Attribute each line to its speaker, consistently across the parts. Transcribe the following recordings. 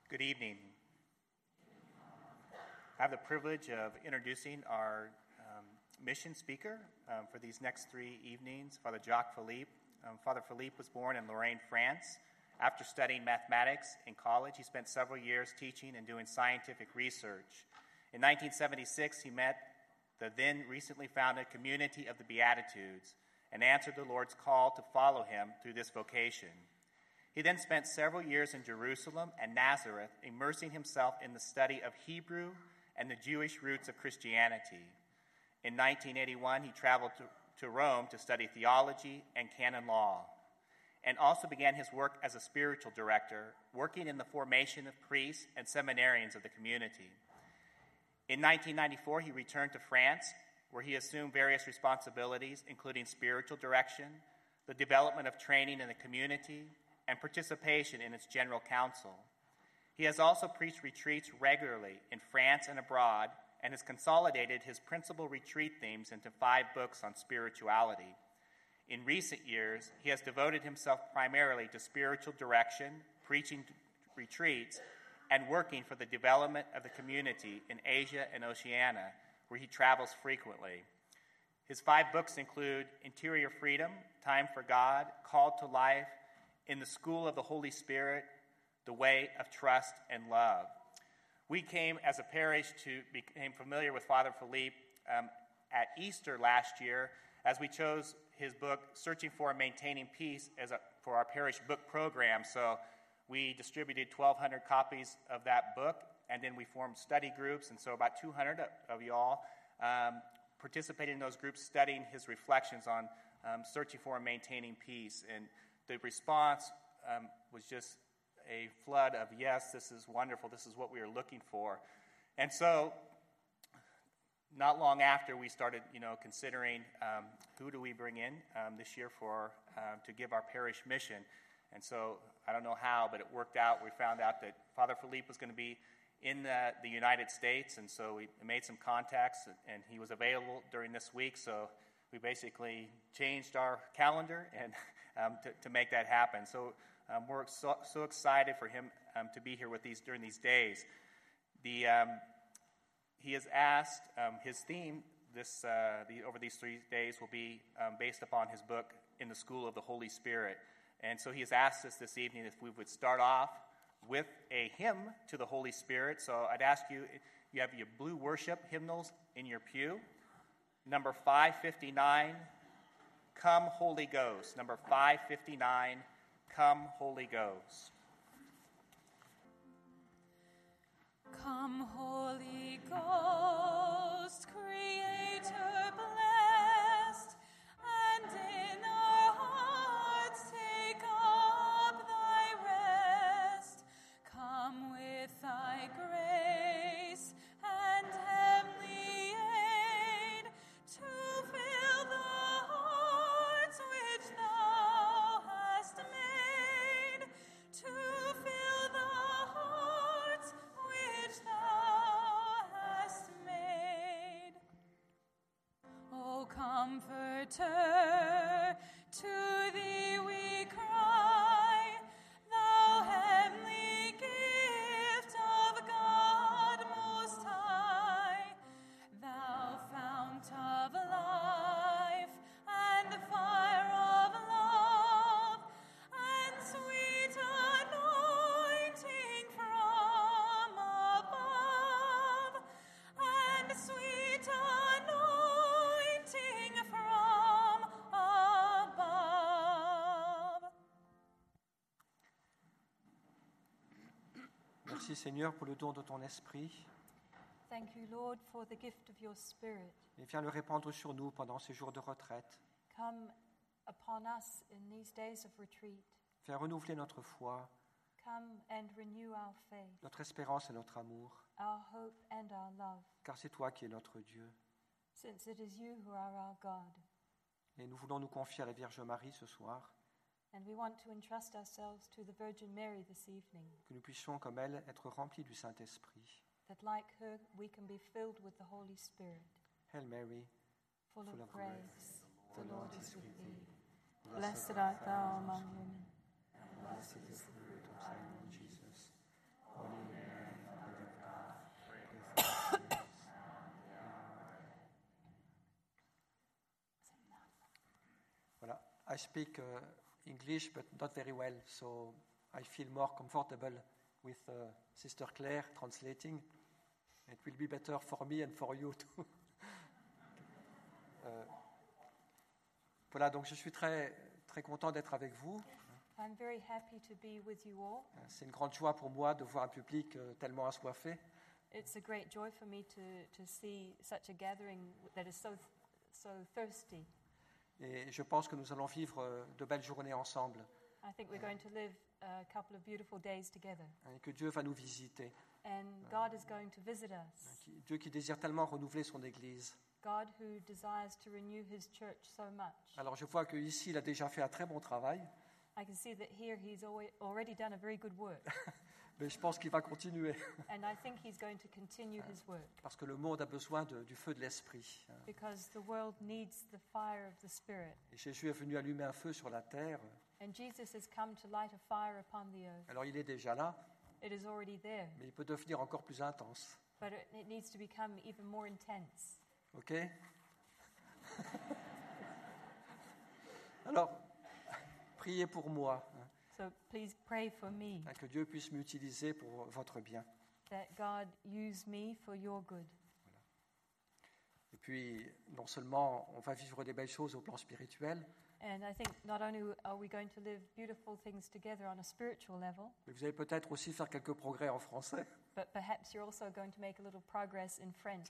Speaker 1: Good evening. I have the privilege of introducing our mission speaker for these next 3 evenings, Father Jacques Philippe. Father Philippe was born in Lorraine, France. After studying mathematics in college, he spent several years teaching and doing scientific research. In 1976, he met the then recently founded Community of the Beatitudes and answered the Lord's call to follow him through this vocation. He then spent several years in Jerusalem and Nazareth, immersing himself in the study of Hebrew and the Jewish roots of Christianity. In 1981, he traveled to Rome to study theology and canon law, and also began his work as a spiritual director, working in the formation of priests and seminarians of the community. In 1994, he returned to France, where he assumed various responsibilities, including spiritual direction, the development of training in the community, and participation in its general council. He has also preached retreats regularly in France and abroad, and has consolidated his principal retreat themes into 5 books on spirituality. In recent years, he has devoted himself primarily to spiritual direction, preaching retreats, and working for the development of the community in Asia and Oceania, where he travels frequently. His 5 books include Interior Freedom, Time for God, Called to Life, In the School of the Holy Spirit, The Way of Trust and Love. We came as a parish became familiar with Father Philippe at Easter last year as we chose his book, Searching for and Maintaining Peace, for our parish book program. So we distributed 1,200 copies of that book, and then we formed study groups, and so about 200 of you all participated in those groups studying his reflections on searching for and maintaining peace. And the response was just a flood of, yes, this is wonderful, this is what we are looking for. And so not long after, we started considering who do we bring in this year to give our parish mission. And so I don't know how, but it worked out. We found out that Father Philippe was going to be in the United States, and so we made some contacts, and he was available during this week. So we basically changed our calendar and to make that happen. So we're so excited for him to be here during these days. He has asked his theme over these 3 days will be based upon his book, In the School of the Holy Spirit. And so he has asked us this evening if we would start off with a hymn to the Holy Spirit. So I'd ask you have your blue worship hymnals in your pew. Number 559, Come Holy Ghost. Number 559, Come Holy Ghost.
Speaker 2: Come Holy Ghost, Creator blessed, and in our hearts take up thy rest. Come with thy grace and heavenly aid to fill the hearts which thou hast made, to fill the hearts which thou hast made. O Comforter, to thee we cry, thou heavenly gift of God Most High, thou fount of life and fire of love, and sweet anointing from above, and sweet anointing from above.
Speaker 3: Merci Seigneur pour le don de ton esprit,
Speaker 2: Thank you, Lord, for the gift of your Spirit.
Speaker 3: et viens le répandre sur nous pendant ces jours de retraite.
Speaker 2: Come upon us in these days of retreat.
Speaker 3: Viens renouveler notre foi,
Speaker 2: Come and renew our faith,
Speaker 3: notre espérance et notre amour,
Speaker 2: our hope and our love,
Speaker 3: car c'est toi qui es notre Dieu.
Speaker 2: since it is you who are our God.
Speaker 3: Et nous voulons nous confier à la Vierge Marie ce soir,
Speaker 2: And we want to entrust ourselves to the Virgin Mary this evening,
Speaker 3: que nous puissions, comme elle, être remplis du Saint-Esprit.
Speaker 2: that like her we can be filled with the Holy Spirit.
Speaker 3: Hail Mary,
Speaker 2: Full
Speaker 3: Full
Speaker 2: of
Speaker 3: of
Speaker 2: grace, the Lord is with thee.
Speaker 3: blessed
Speaker 2: Blessed art thou among women,
Speaker 3: and blessed is the fruit of thy womb, Jesus. Holy I speak English, but not very well, so I feel more comfortable with Sister Claire translating. It will be better for me and for you too. Voilà, donc je suis très, très content d'être avec vous.
Speaker 2: I'm very happy to be with you all.
Speaker 3: C'est une grande joie pour moi de voir un public tellement assoiffé.
Speaker 2: It's a great joy for me to see such a gathering that is so thirsty.
Speaker 3: Et je pense que nous allons vivre de belles journées ensemble.
Speaker 2: I think we're going to live a couple of beautiful days together.
Speaker 3: Et que Dieu va nous visiter.
Speaker 2: And God is going to visit us.
Speaker 3: Dieu qui désire tellement renouveler son Église.
Speaker 2: God who desires to renew his church so much.
Speaker 3: Alors je vois qu'ici, il a déjà fait un très bon travail.
Speaker 2: I can see that here he's already done a very good work.
Speaker 3: Mais je pense qu'il va continuer.
Speaker 2: And I think he's going to continue his work.
Speaker 3: Parce que le monde a besoin du feu de l'Esprit.
Speaker 2: Because the world needs the fire of the Spirit.
Speaker 3: Et Jésus est venu allumer un feu sur la terre.
Speaker 2: And Jesus has come to light a fire upon the earth.
Speaker 3: Alors il est déjà là,
Speaker 2: It is already there,
Speaker 3: mais il peut devenir encore plus intense.
Speaker 2: but it needs to become even more intense.
Speaker 3: OK? Alors, priez pour moi,
Speaker 2: So please pray for me,
Speaker 3: que Dieu puisse m'utiliser pour votre bien.
Speaker 2: that God use me for your good.
Speaker 3: Et puis, non seulement on va vivre des belles choses au plan spirituel,
Speaker 2: And I think not only are we going to live beautiful things together on a spiritual level,
Speaker 3: mais vous allez peut-être aussi faire quelques progrès en français.
Speaker 2: but perhaps you're also going to make a little progress in French.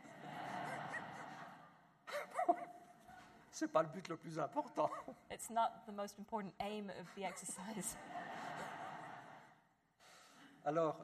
Speaker 3: C'est pas le but le plus important.
Speaker 2: It's not the most important aim of the exercise.
Speaker 3: Alors,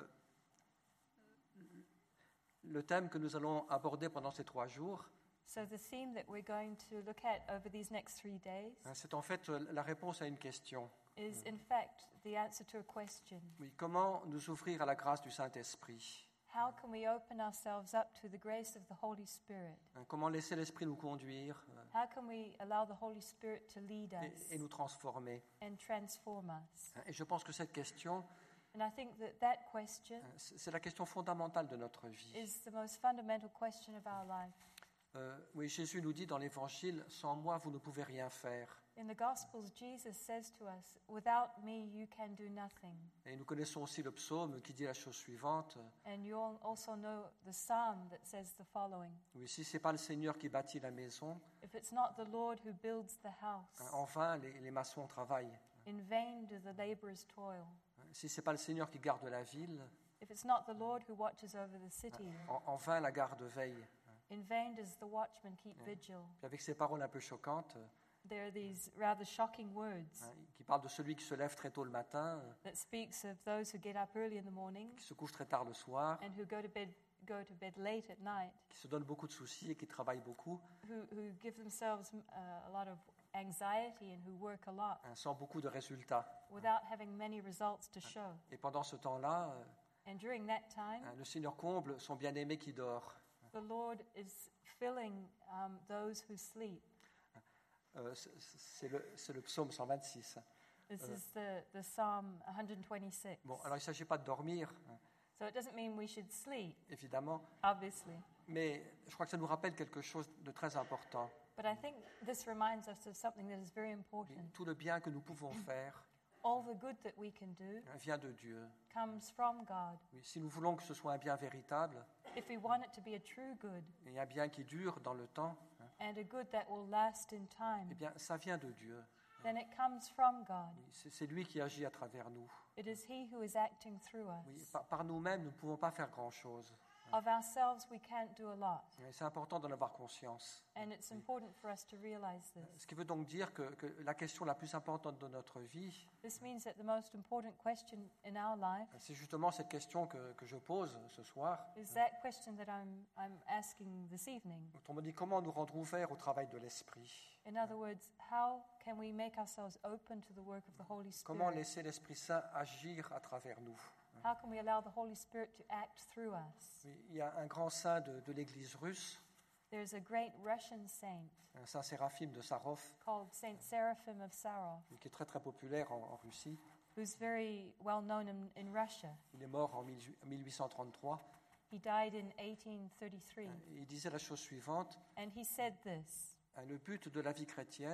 Speaker 3: le thème que nous allons aborder pendant ces 3 jours,
Speaker 2: So the theme that we're going to look at over these next 3 days
Speaker 3: c'est en fait la réponse à une question.
Speaker 2: is in fact the answer to a question.
Speaker 3: Oui, comment nous ouvrir à la grâce du Saint-Esprit?
Speaker 2: How can we open ourselves up to the grace of the Holy Spirit?
Speaker 3: Comment laisser l'Esprit nous conduire
Speaker 2: How can we allow the Holy Spirit to lead us
Speaker 3: et nous transformer?
Speaker 2: and transform us?
Speaker 3: Et je pense que cette question,
Speaker 2: And I think that question
Speaker 3: c'est la question fondamentale de notre vie.
Speaker 2: is the most fundamental question of our life.
Speaker 3: Oui, Jésus nous dit dans l'Évangile, sans moi, vous ne pouvez rien faire.
Speaker 2: In the Gospels, Jesus says to us, without me, you can do nothing.
Speaker 3: Et nous connaissons aussi le psaume qui dit la chose suivante.
Speaker 2: And you all also know the psalm that says the following.
Speaker 3: Oui, si ce n'est pas le Seigneur qui bâtit la maison,
Speaker 2: If it's not the Lord who builds the house,
Speaker 3: en vain les maçons travaillent.
Speaker 2: in vain do the laborers toil.
Speaker 3: Si ce n'est pas le Seigneur qui garde la ville,
Speaker 2: If it's not the Lord who watches over the city,
Speaker 3: en vain la garde veille.
Speaker 2: in vain does the watchman keep vigil.
Speaker 3: Puis avec ces paroles un peu choquantes,
Speaker 2: There are these rather shocking words
Speaker 3: qui parlent de celui qui se lève très tôt le matin,
Speaker 2: that speaks of those who get up early in the morning
Speaker 3: qui se couche très tard le soir,
Speaker 2: and who go to bed late at night,
Speaker 3: qui se donne beaucoup de soucis et qui travaille beaucoup,
Speaker 2: who give themselves a lot of anxiety and who work a lot
Speaker 3: sans beaucoup de résultats.
Speaker 2: without having many results to show.
Speaker 3: Et pendant ce temps-là,
Speaker 2: And during that time,
Speaker 3: le Seigneur comble son bien-aimé qui dort.
Speaker 2: the Lord is filling those who sleep.
Speaker 3: C'est le psaume 126.
Speaker 2: This is the Psalm 126.
Speaker 3: Bon, alors il ne s'agit pas de dormir,
Speaker 2: So it doesn't mean we should sleep,
Speaker 3: évidemment,
Speaker 2: obviously.
Speaker 3: mais je crois que ça nous rappelle quelque chose de très important.
Speaker 2: But I think this reminds us of something that is very important.
Speaker 3: Tout le bien que nous pouvons faire
Speaker 2: All the good that we can do
Speaker 3: vient de Dieu.
Speaker 2: comes from God.
Speaker 3: Oui, si nous voulons que ce soit un bien véritable
Speaker 2: If we want it to be a true good
Speaker 3: et un bien qui dure dans le temps,
Speaker 2: and a good that will last in time,
Speaker 3: eh bien, ça vient de Dieu.
Speaker 2: then it comes from God.
Speaker 3: Oui, c'est lui qui agit à travers nous.
Speaker 2: It is He who is acting through
Speaker 3: Oui,
Speaker 2: us.
Speaker 3: par nous-mêmes, nous ne pouvons pas faire grand-chose.
Speaker 2: Of ourselves, we can't do a lot.
Speaker 3: Et c'est important d'en avoir conscience.
Speaker 2: And it's important for us to realize this.
Speaker 3: Ce qui veut donc dire que la question la plus importante de notre vie,
Speaker 2: This means that the most important question in our life
Speaker 3: c'est justement cette question que je pose ce soir.
Speaker 2: is that question that I'm asking this evening.
Speaker 3: On me dit comment nous rendre ouverts au travail de l'Esprit.
Speaker 2: In other words, how can we make ourselves open to the work of the Holy
Speaker 3: Comment
Speaker 2: Spirit?
Speaker 3: laisser l'Esprit Saint agir à travers nous.
Speaker 2: How can we allow the Holy Spirit to act through us?
Speaker 3: Oui, il y a un grand saint de l'Église russe,
Speaker 2: There's a great Russian saint
Speaker 3: un saint Séraphime de Sarov,
Speaker 2: called Saint Seraphim of Sarov,
Speaker 3: qui est très très populaire en Russie.
Speaker 2: who's very well known in Russia.
Speaker 3: Il est mort en 1833.
Speaker 2: He died in 1833,
Speaker 3: Il disait la chose suivante:
Speaker 2: and he said this:
Speaker 3: le but de la vie chrétienne,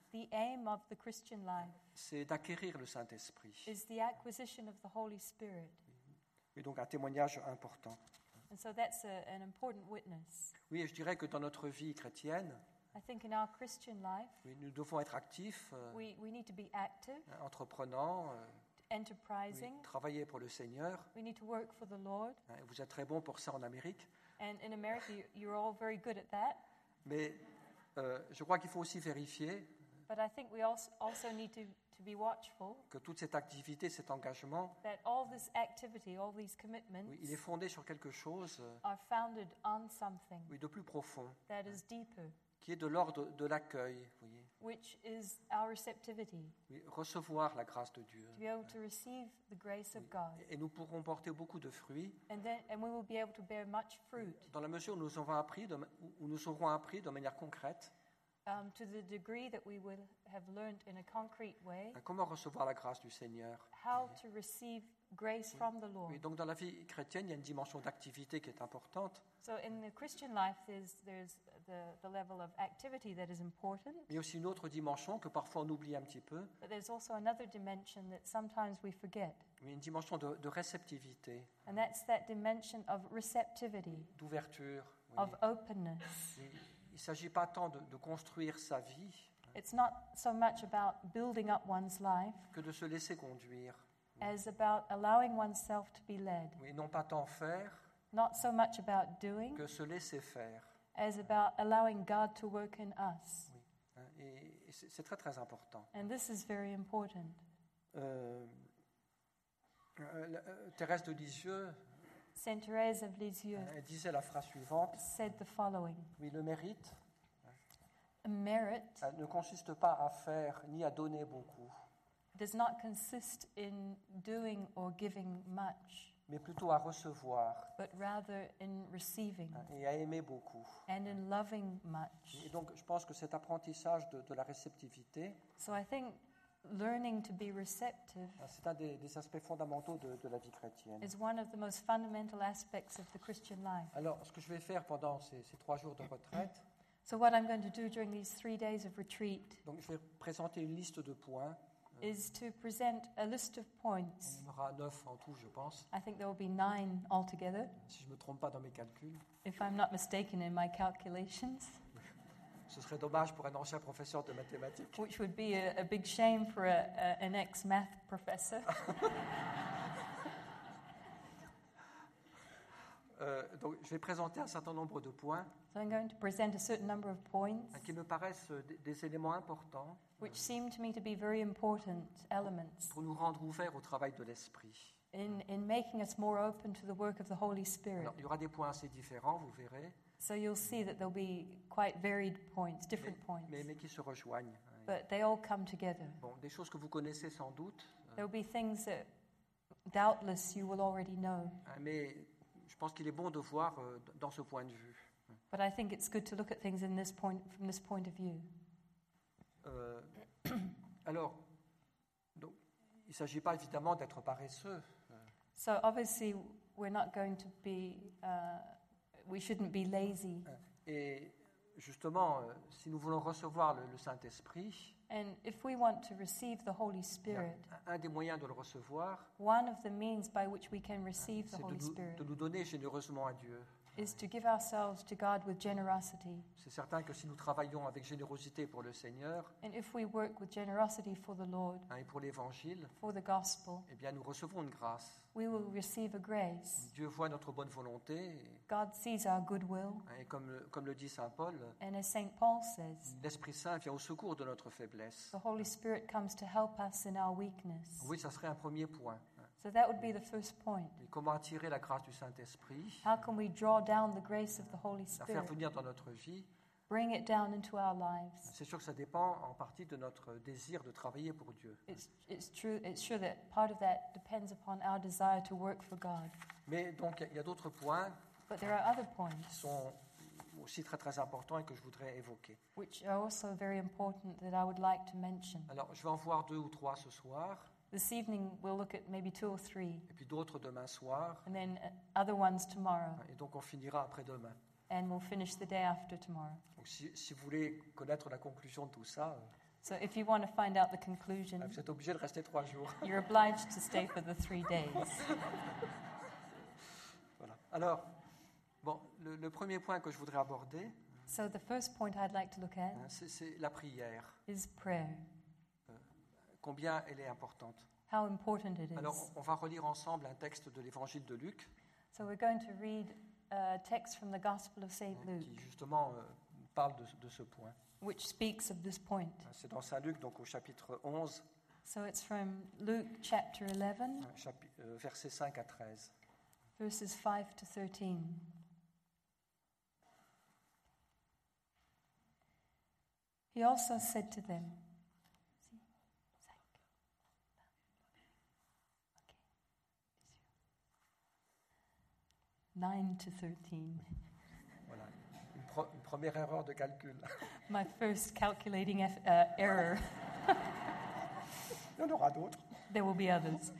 Speaker 2: The aim of the Christian life
Speaker 3: c'est d'acquérir le Saint-Esprit.
Speaker 2: is the acquisition of the Holy Spirit.
Speaker 3: Et donc un témoignage important.
Speaker 2: And so that's an important witness.
Speaker 3: Oui, et je dirais que dans notre vie chrétienne,
Speaker 2: I think in our Christian life,
Speaker 3: oui, nous devons être actifs,
Speaker 2: we need to be active,
Speaker 3: entreprenants,
Speaker 2: enterprising.
Speaker 3: oui, travailler pour le Seigneur.
Speaker 2: We need to work for the Lord.
Speaker 3: Vous êtes très bons pour ça en Amérique.
Speaker 2: And in America, you're all very good at that.
Speaker 3: Mais je crois qu'il faut aussi vérifier
Speaker 2: But I think we also need to be watchful
Speaker 3: que toute cette activité, cet engagement,
Speaker 2: that all this activity, all these commitments
Speaker 3: oui, il est fondé sur quelque chose
Speaker 2: are founded on something
Speaker 3: oui, de plus profond,
Speaker 2: that is deeper,
Speaker 3: qui est de l'ordre de l'accueil. Voyez.
Speaker 2: which is our receptivity,
Speaker 3: Oui, recevoir la grâce de Dieu.
Speaker 2: to be able to receive the grace of God.
Speaker 3: Et nous pourrons porter beaucoup de fruits
Speaker 2: And we will be able to bear much fruit
Speaker 3: dans la mesure où nous aurons appris de manière concrète
Speaker 2: to the degree that we will have learned in a concrete way
Speaker 3: comment recevoir la grâce du Seigneur.
Speaker 2: how to receive grace from the Lord.
Speaker 3: Oui, donc dans la vie chrétienne, il y a une dimension d'activité qui est importante,
Speaker 2: So in the Christian life, there's the level of activity that is important,
Speaker 3: mais aussi une autre dimension que parfois on oublie un petit peu,
Speaker 2: but there's also another dimension that sometimes we forget,
Speaker 3: oui, une dimension de réceptivité,
Speaker 2: and that's that dimension of receptivity,
Speaker 3: d'ouverture. Oui.
Speaker 2: of openness.
Speaker 3: Oui, il ne s'agit pas tant de construire sa vie
Speaker 2: It's not so much about building up one's life
Speaker 3: que de se laisser conduire.
Speaker 2: as about allowing oneself to be led,
Speaker 3: Oui, non pas tant faire
Speaker 2: not so much about doing
Speaker 3: que se laisser faire.
Speaker 2: as about allowing God to work in us.
Speaker 3: Oui, hein, et c'est très très important.
Speaker 2: And this is very important.
Speaker 3: Thérèse de Lisieux,
Speaker 2: Saint Therese of Lisieux
Speaker 3: elle disait la phrase suivante,
Speaker 2: said the following:
Speaker 3: oui, le mérite
Speaker 2: merit
Speaker 3: ne consiste pas à faire ni à donner beaucoup,
Speaker 2: does not consist in doing or giving much,
Speaker 3: mais plutôt à recevoir
Speaker 2: but rather in receiving
Speaker 3: et à aimer beaucoup.
Speaker 2: and in loving much.
Speaker 3: Et donc je pense que cet apprentissage de la réceptivité,
Speaker 2: So I think learning to be receptive
Speaker 3: c'est un des aspects fondamentaux de la vie chrétienne.
Speaker 2: is one of the most fundamental aspects of the Christian life.
Speaker 3: Alors ce que je vais faire pendant ces 3 jours de retraite,
Speaker 2: So what I'm going to do during these 3 days of retreat
Speaker 3: donc je vais présenter une liste de points.
Speaker 2: is to present a list of points.
Speaker 3: Il y en aura 9 en tout, je pense,
Speaker 2: I think there will be 9 altogether,
Speaker 3: si je ne me trompe pas dans mes calculs.
Speaker 2: if I'm not mistaken in my calculations,
Speaker 3: Ce serait dommage pour un ancien professeur de mathématiques.
Speaker 2: which would be a big shame for an ex-math professor.
Speaker 3: Donc, je vais présenter un certain nombre de points
Speaker 2: So I'm going to present a certain number of points
Speaker 3: qui me paraissent des éléments importants
Speaker 2: which seem to me to be very important elements
Speaker 3: pour nous rendre ouverts au travail de l'esprit.
Speaker 2: in making us more open to the work of the Holy Spirit.
Speaker 3: Alors, il y aura des points assez différents, vous verrez,
Speaker 2: So you'll see that there'll be quite varied points, different points,
Speaker 3: mais qui se rejoignent.
Speaker 2: but they all come together.
Speaker 3: Bon, des choses que vous connaissez sans doute,
Speaker 2: There'll be things that doubtless you will already know,
Speaker 3: mais je pense qu'il est bon de voir dans ce point de vue.
Speaker 2: but I think it's good to look at things from this point of view.
Speaker 3: Alors, donc, il ne s'agit pas évidemment d'être paresseux.
Speaker 2: So obviously we're not going to be, we shouldn't be lazy.
Speaker 3: Et justement, si nous voulons recevoir le Saint-Esprit,
Speaker 2: And if we want to receive the Holy Spirit,
Speaker 3: un des moyens de le recevoir,
Speaker 2: one of the means by which we can receive the
Speaker 3: c'est
Speaker 2: Holy Spirit
Speaker 3: de nous donner généreusement à Dieu.
Speaker 2: is to give ourselves to God with generosity.
Speaker 3: C'est certain que si nous travaillons avec générosité pour le Seigneur
Speaker 2: And if we work with generosity for the Lord,
Speaker 3: et pour l'Évangile,
Speaker 2: for the gospel,
Speaker 3: eh bien nous recevons une grâce.
Speaker 2: we will receive a grace.
Speaker 3: Dieu voit notre bonne volonté
Speaker 2: God sees our goodwill,
Speaker 3: et comme le dit saint Paul,
Speaker 2: and as St. Paul says,
Speaker 3: l'Esprit Saint vient au secours de notre faiblesse.
Speaker 2: the Holy Spirit comes to help us in our weakness.
Speaker 3: Oui, ça serait un premier point.
Speaker 2: So that would be the first point.
Speaker 3: Et comment attirer la grâce du Saint-Esprit,
Speaker 2: How can we draw down the grace of the Holy
Speaker 3: la faire
Speaker 2: Spirit,
Speaker 3: venir dans notre vie?
Speaker 2: bring it down into our lives?
Speaker 3: C'est sûr que ça dépend en partie de notre désir de travailler pour Dieu.
Speaker 2: It's sure that part of that depends upon our desire to work for God.
Speaker 3: Mais donc il y a d'autres points
Speaker 2: But there are other
Speaker 3: qui
Speaker 2: points
Speaker 3: sont aussi très très importants et que je voudrais évoquer.
Speaker 2: which are also very important that I would like to mention.
Speaker 3: Alors je vais en voir 2 ou 3 ce soir,
Speaker 2: This evening we'll look at maybe 2 or 3,
Speaker 3: et puis d'autres demain soir,
Speaker 2: and then other ones tomorrow,
Speaker 3: et donc on finira après-demain.
Speaker 2: and we'll finish the day after tomorrow.
Speaker 3: Donc si vous voulez connaître la conclusion de tout ça,
Speaker 2: So if you want to find out the conclusion,
Speaker 3: Vous êtes obligé de rester 3 jours.
Speaker 2: you're obliged to stay for the 3 days.
Speaker 3: Voilà. Alors, bon, le premier point que je voudrais aborder,
Speaker 2: So the first point I'd like to look at
Speaker 3: c'est la prière.
Speaker 2: is prayer.
Speaker 3: Combien elle est importante.
Speaker 2: How important it
Speaker 3: Alors,
Speaker 2: is.
Speaker 3: on va relire ensemble un texte de l'évangile de Luc,
Speaker 2: So we're going to read a text from the Gospel of St. Luke,
Speaker 3: qui justement parle de ce point.
Speaker 2: which speaks of this point.
Speaker 3: C'est dans Saint Luc, donc au chapitre 11,
Speaker 2: So it's from Luke chapter 11,
Speaker 3: versets 5 à 13.
Speaker 2: verses 5 to 13. He also said to them, 9 to 13.
Speaker 3: Voilà, une première erreur de calcul.
Speaker 2: My first calculating error.
Speaker 3: Il y en aura d'autres.
Speaker 2: There will be others.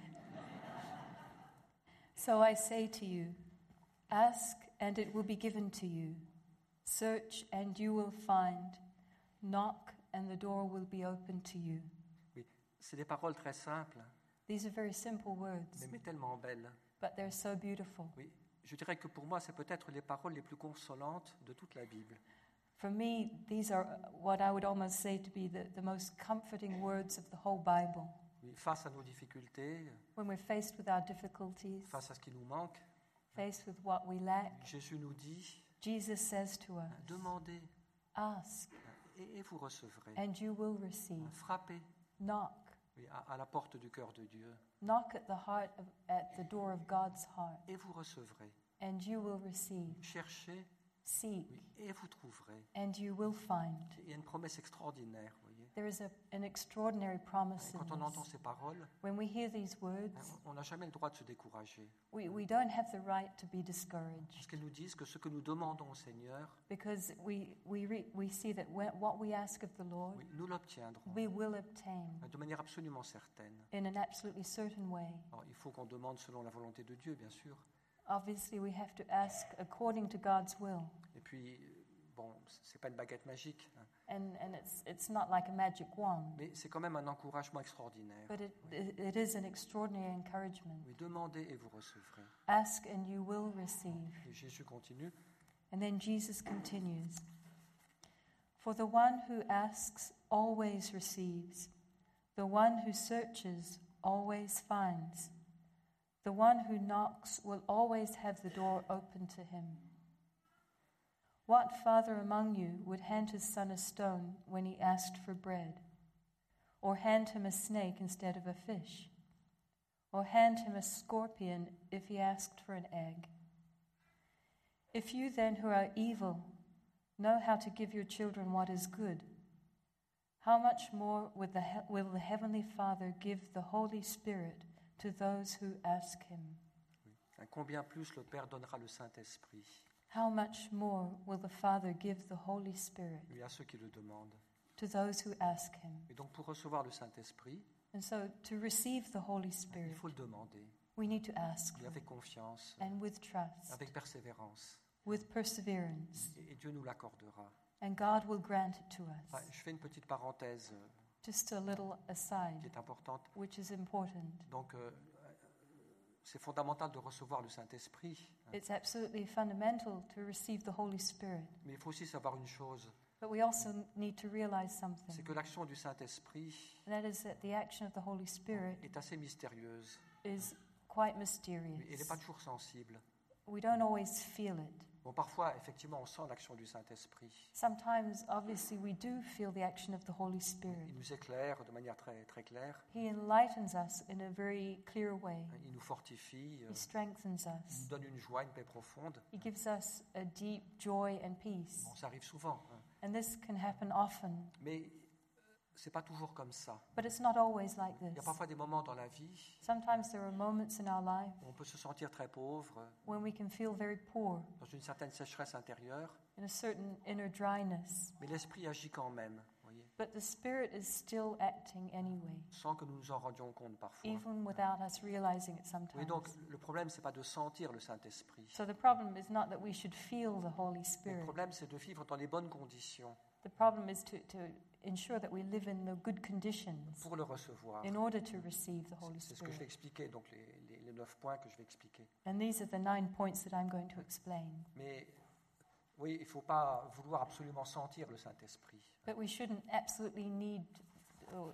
Speaker 2: So I say to you, ask and it will be given to you. Search and you will find. Knock and the door will be opened to you.
Speaker 3: Oui, c'est des paroles très simples,
Speaker 2: These are very simple words,
Speaker 3: mais tellement belles.
Speaker 2: but they're so beautiful.
Speaker 3: Oui, je dirais que pour moi, c'est peut-être les paroles les plus consolantes de toute la Bible.
Speaker 2: For me, these are what I would almost say to be the most comforting words of the whole Bible.
Speaker 3: Oui, face à nos difficultés,
Speaker 2: When we're faced with our difficulties,
Speaker 3: face à ce qui nous manque,
Speaker 2: faced with what we lack,
Speaker 3: Jésus nous dit,
Speaker 2: Jesus says to us,
Speaker 3: demandez
Speaker 2: ask
Speaker 3: et vous recevrez.
Speaker 2: and you will receive.
Speaker 3: Frappez,
Speaker 2: Knock.
Speaker 3: oui, à la porte du cœur de Dieu
Speaker 2: Knock at the door of God's heart,
Speaker 3: et vous recevrez.
Speaker 2: and you will receive.
Speaker 3: Cherchez,
Speaker 2: Seek,
Speaker 3: oui, et vous trouverez.
Speaker 2: and you will find.
Speaker 3: Il y a une promesse extraordinaire, vous voyez.
Speaker 2: There is an extraordinary promise
Speaker 3: Et
Speaker 2: in
Speaker 3: quand on entend
Speaker 2: this.
Speaker 3: ces paroles,
Speaker 2: When we hear these words,
Speaker 3: on n'a jamais le droit de se décourager.
Speaker 2: we don't have the right to be discouraged,
Speaker 3: Parce qu'elles nous disent que ce que nous demandons au Seigneur,
Speaker 2: because we see that what we ask of the Lord,
Speaker 3: oui, nous l'obtiendrons
Speaker 2: we will obtain
Speaker 3: de manière absolument certaine.
Speaker 2: in an absolutely certain way.
Speaker 3: Alors, il faut qu'on demande selon la volonté de Dieu, bien sûr.
Speaker 2: Obviously, we have to ask according to God's will,
Speaker 3: Et puis, bon, c'est pas une baguette magique, hein,
Speaker 2: and it's not like a magic wand,
Speaker 3: mais c'est quand même un encouragement extraordinaire.
Speaker 2: but it is an extraordinary encouragement.
Speaker 3: Oui, demandez et vous recevrez.
Speaker 2: Ask and you will receive.
Speaker 3: Et Jésus continue.
Speaker 2: And then Jesus continues, for the one who asks always receives, the one who searches always finds, the one who knocks will always have the door open to him. What father among you would hand his son a stone when he asked for bread? Or hand him a snake instead of a fish? Or hand him a scorpion if he asked for an egg? If you then, who are evil, know how to give your children what is good, how much more will the Heavenly Father give the Holy Spirit to those who ask him?
Speaker 3: Oui. Combien plus le Père donnera le Saint-Esprit,
Speaker 2: How much more will the Father give the Holy Spirit
Speaker 3: lui, à ceux qui le demandent.
Speaker 2: to those who ask him?
Speaker 3: Et donc, pour recevoir le Saint-Esprit,
Speaker 2: And so, to receive the Holy
Speaker 3: il
Speaker 2: Spirit,
Speaker 3: faut le demander,
Speaker 2: we need to ask
Speaker 3: et
Speaker 2: for
Speaker 3: avec
Speaker 2: it,
Speaker 3: confiance,
Speaker 2: and with trust,
Speaker 3: avec persévérance.
Speaker 2: with perseverance,
Speaker 3: Et Dieu nous l'accordera.
Speaker 2: and God will grant it to
Speaker 3: Ah,
Speaker 2: us.
Speaker 3: je fais une petite parenthèse
Speaker 2: Just a little
Speaker 3: qui
Speaker 2: aside,
Speaker 3: est importante.
Speaker 2: which is important.
Speaker 3: Donc, c'est fondamental de recevoir le Saint-Esprit. Hein.
Speaker 2: It's absolutely fundamental to receive the Holy Spirit.
Speaker 3: Mais il faut aussi savoir une chose,
Speaker 2: But we also need to realize
Speaker 3: c'est
Speaker 2: something,
Speaker 3: que l'action du Saint-Esprit
Speaker 2: and that is that the action of the Holy Spirit
Speaker 3: est assez mystérieuse.
Speaker 2: is quite
Speaker 3: Elle n'est
Speaker 2: mysterious.
Speaker 3: pas toujours sensible.
Speaker 2: We don't always feel it.
Speaker 3: Bon, parfois, effectivement, on sent l'action du Saint-Esprit.
Speaker 2: Sometimes, obviously, we do feel the action of the Holy Spirit.
Speaker 3: Il nous éclaire de manière très, très claire.
Speaker 2: He enlightens us in a very clear way.
Speaker 3: Il nous fortifie.
Speaker 2: He strengthens
Speaker 3: Il
Speaker 2: us.
Speaker 3: nous donne une joie, une paix profonde.
Speaker 2: He gives us a deep joy and peace.
Speaker 3: Bon, ça arrive souvent. Hein.
Speaker 2: And this can happen often,
Speaker 3: Mais c'est pas toujours comme ça.
Speaker 2: but it's not always like
Speaker 3: Il y a
Speaker 2: this.
Speaker 3: parfois des moments dans la vie
Speaker 2: Sometimes there are moments in our life
Speaker 3: où on peut se sentir très pauvre,
Speaker 2: when we can feel very poor,
Speaker 3: dans une certaine sécheresse intérieure,
Speaker 2: in a certain inner dryness.
Speaker 3: mais l'Esprit agit quand même, voyez,
Speaker 2: But the Spirit is still acting anyway,
Speaker 3: sans que nous nous en rendions compte parfois.
Speaker 2: even without us realizing it
Speaker 3: Oui,
Speaker 2: sometimes.
Speaker 3: donc le problème, c'est pas de sentir le Saint-Esprit.
Speaker 2: So the problem is not that we should feel the Holy
Speaker 3: Le
Speaker 2: Spirit.
Speaker 3: problème, c'est de vivre dans les bonnes conditions.
Speaker 2: The problem is to ensure that we live in the good conditions
Speaker 3: pour le recevoir.
Speaker 2: in order to receive the Holy
Speaker 3: C'est ce que je vais
Speaker 2: Spirit.
Speaker 3: expliquer, donc les 9 points que je vais expliquer.
Speaker 2: And these are the 9 points that I'm going to explain.
Speaker 3: Mais oui, il ne faut pas vouloir absolument sentir le Saint-Esprit.
Speaker 2: But we shouldn't absolutely need or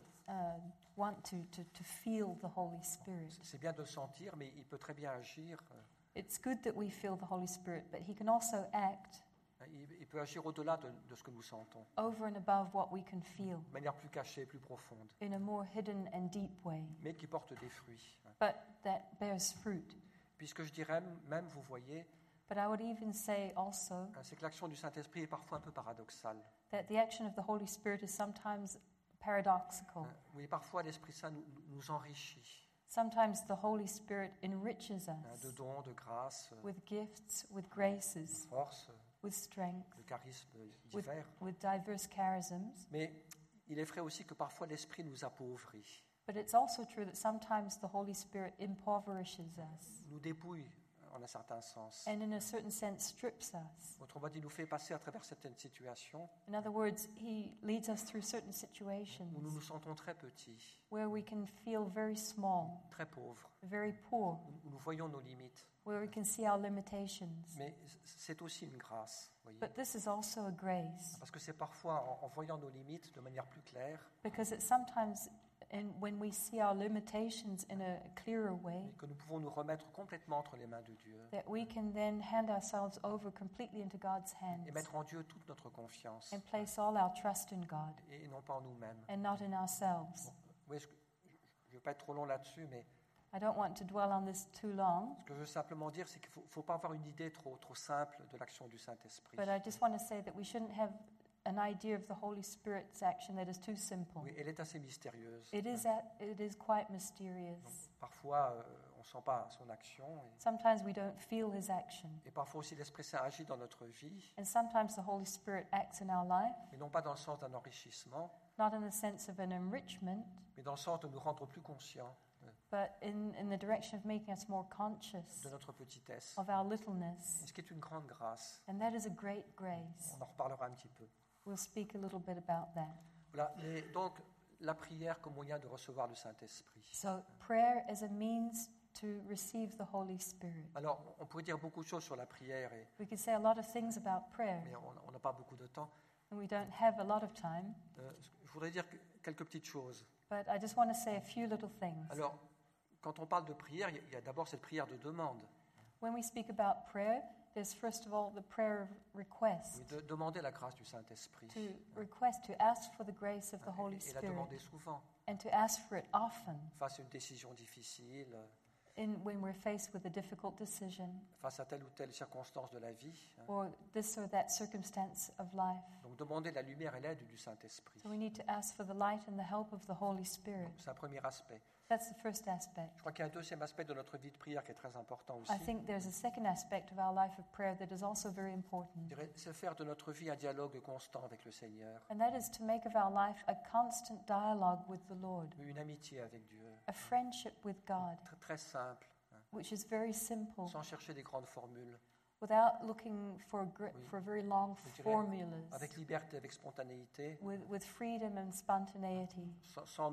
Speaker 2: want to feel the Holy Spirit.
Speaker 3: C'est bien de le sentir, mais il peut très bien agir.
Speaker 2: It's good that we feel the Holy Spirit, but He can also act
Speaker 3: Il peut agir au-delà de ce que nous sentons,
Speaker 2: over and above what we can feel
Speaker 3: de manière plus cachée, plus profonde,
Speaker 2: in a more hidden and deep way,
Speaker 3: mais qui porte des fruits.
Speaker 2: but that bears fruit.
Speaker 3: Puisque je dirais même, vous voyez,
Speaker 2: But I would even say also
Speaker 3: c'est que l'action du Saint-Esprit est parfois un peu paradoxale.
Speaker 2: that the action of the Holy Spirit is sometimes paradoxical.
Speaker 3: Oui, parfois l'Esprit Saint nous enrichit
Speaker 2: Sometimes the Holy Spirit enriches
Speaker 3: de
Speaker 2: us
Speaker 3: dons, de grâces,
Speaker 2: with gifts, with
Speaker 3: de
Speaker 2: graces,
Speaker 3: forces,
Speaker 2: with strength,
Speaker 3: de charismes
Speaker 2: with,
Speaker 3: divers.
Speaker 2: with diverse charisms.
Speaker 3: Mais il est vrai aussi que parfois l'Esprit nous appauvrit,
Speaker 2: But it's also true that sometimes the Holy Spirit impoverishes us
Speaker 3: nous dépouille en un certain sens.
Speaker 2: and in a certain sense strips us.
Speaker 3: Autrement dit, nous fait passer à travers certaines situations
Speaker 2: In other words, He leads us through certain
Speaker 3: où nous
Speaker 2: situations
Speaker 3: nous sentons très petits,
Speaker 2: where we can feel very small,
Speaker 3: très pauvres,
Speaker 2: very poor,
Speaker 3: où nous voyons nos limites.
Speaker 2: where we can see our limitations.
Speaker 3: Mais c'est aussi une grâce, voyez.
Speaker 2: But this is also a grace,
Speaker 3: Parce que c'est parfois en voyant nos limites de manière plus claire
Speaker 2: because it's sometimes when we see our limitations in a clearer way
Speaker 3: que nous pouvons nous remettre complètement entre les mains de Dieu
Speaker 2: that we can then hand ourselves over completely into God's hands
Speaker 3: et mettre en Dieu toute notre confiance
Speaker 2: and place all our trust in God
Speaker 3: et non pas en nous-mêmes.
Speaker 2: and not in ourselves.
Speaker 3: Oui, je ne veux pas être trop long là-dessus, mais
Speaker 2: I don't want to dwell on this too long,
Speaker 3: ce que je veux simplement dire, c'est qu'il ne faut pas avoir une idée trop simple de l'action du Saint-Esprit.
Speaker 2: but I just want to say that we shouldn't have an idea of the Holy Spirit's action that is too simple.
Speaker 3: Oui, elle est assez mystérieuse.
Speaker 2: It is quite mysterious.
Speaker 3: Donc, parfois, on ne sent pas son action.
Speaker 2: Sometimes we don't feel His action,
Speaker 3: Et parfois aussi, l'Esprit Saint agit dans notre vie,
Speaker 2: and sometimes the Holy Spirit acts in our life,
Speaker 3: mais non pas dans le sens d'un enrichissement,
Speaker 2: not in the sense of an enrichment,
Speaker 3: mais dans le sens de nous rendre plus conscients
Speaker 2: but in the direction of making us more conscious
Speaker 3: de notre petitesse.
Speaker 2: of our littleness.
Speaker 3: Et ce qui est une grande grâce.
Speaker 2: And that is a great grace.
Speaker 3: On en reparlera un petit peu.
Speaker 2: We'll speak a little bit about that.
Speaker 3: Voilà. Et donc, la prière comme moyen de recevoir le Saint-Esprit.
Speaker 2: So, prayer is a means to receive the Holy Spirit.
Speaker 3: Alors, on pourrait dire beaucoup de choses sur la prière,
Speaker 2: We could say a lot of things about prayer,
Speaker 3: mais on n'a pas beaucoup de temps.
Speaker 2: and we don't have a lot of time,
Speaker 3: Je voudrais dire quelques petites choses.
Speaker 2: but I just want to say a few little things.
Speaker 3: Alors, quand on parle de prière, il y a d'abord cette prière de demande.
Speaker 2: When we speak about prayer, there's first of all the prayer of request,
Speaker 3: Oui, de demander la grâce du Saint-Esprit.
Speaker 2: to request, to ask for the grace of the Holy
Speaker 3: Et la
Speaker 2: Spirit,
Speaker 3: demander souvent,
Speaker 2: and to ask for it often
Speaker 3: face à une décision difficile,
Speaker 2: when we're faced with a difficult decision
Speaker 3: face à telle ou telle circonstance de la vie.
Speaker 2: or this or that circumstance of life.
Speaker 3: Donc, demander la lumière et l'aide du Saint-Esprit.
Speaker 2: So we need to ask for the light and the help of the Holy Spirit.
Speaker 3: C'est un premier aspect.
Speaker 2: That's the first aspect.
Speaker 3: Je crois qu'il y a un deuxième aspect de notre vie de prière qui est très important aussi.
Speaker 2: I think there's a second aspect of our life of prayer that is also very important,
Speaker 3: Je dirais, c'est faire de notre vie un dialogue constant avec le Seigneur,
Speaker 2: and that is to make of our life a constant dialogue with the Lord,
Speaker 3: une amitié avec Dieu,
Speaker 2: a friendship with God,
Speaker 3: très, très simple,
Speaker 2: which is very simple,
Speaker 3: sans chercher des grandes formules,
Speaker 2: without looking for very long
Speaker 3: je dirais,
Speaker 2: formulas,
Speaker 3: avec liberté, avec spontanéité,
Speaker 2: with freedom and spontaneity,
Speaker 3: sans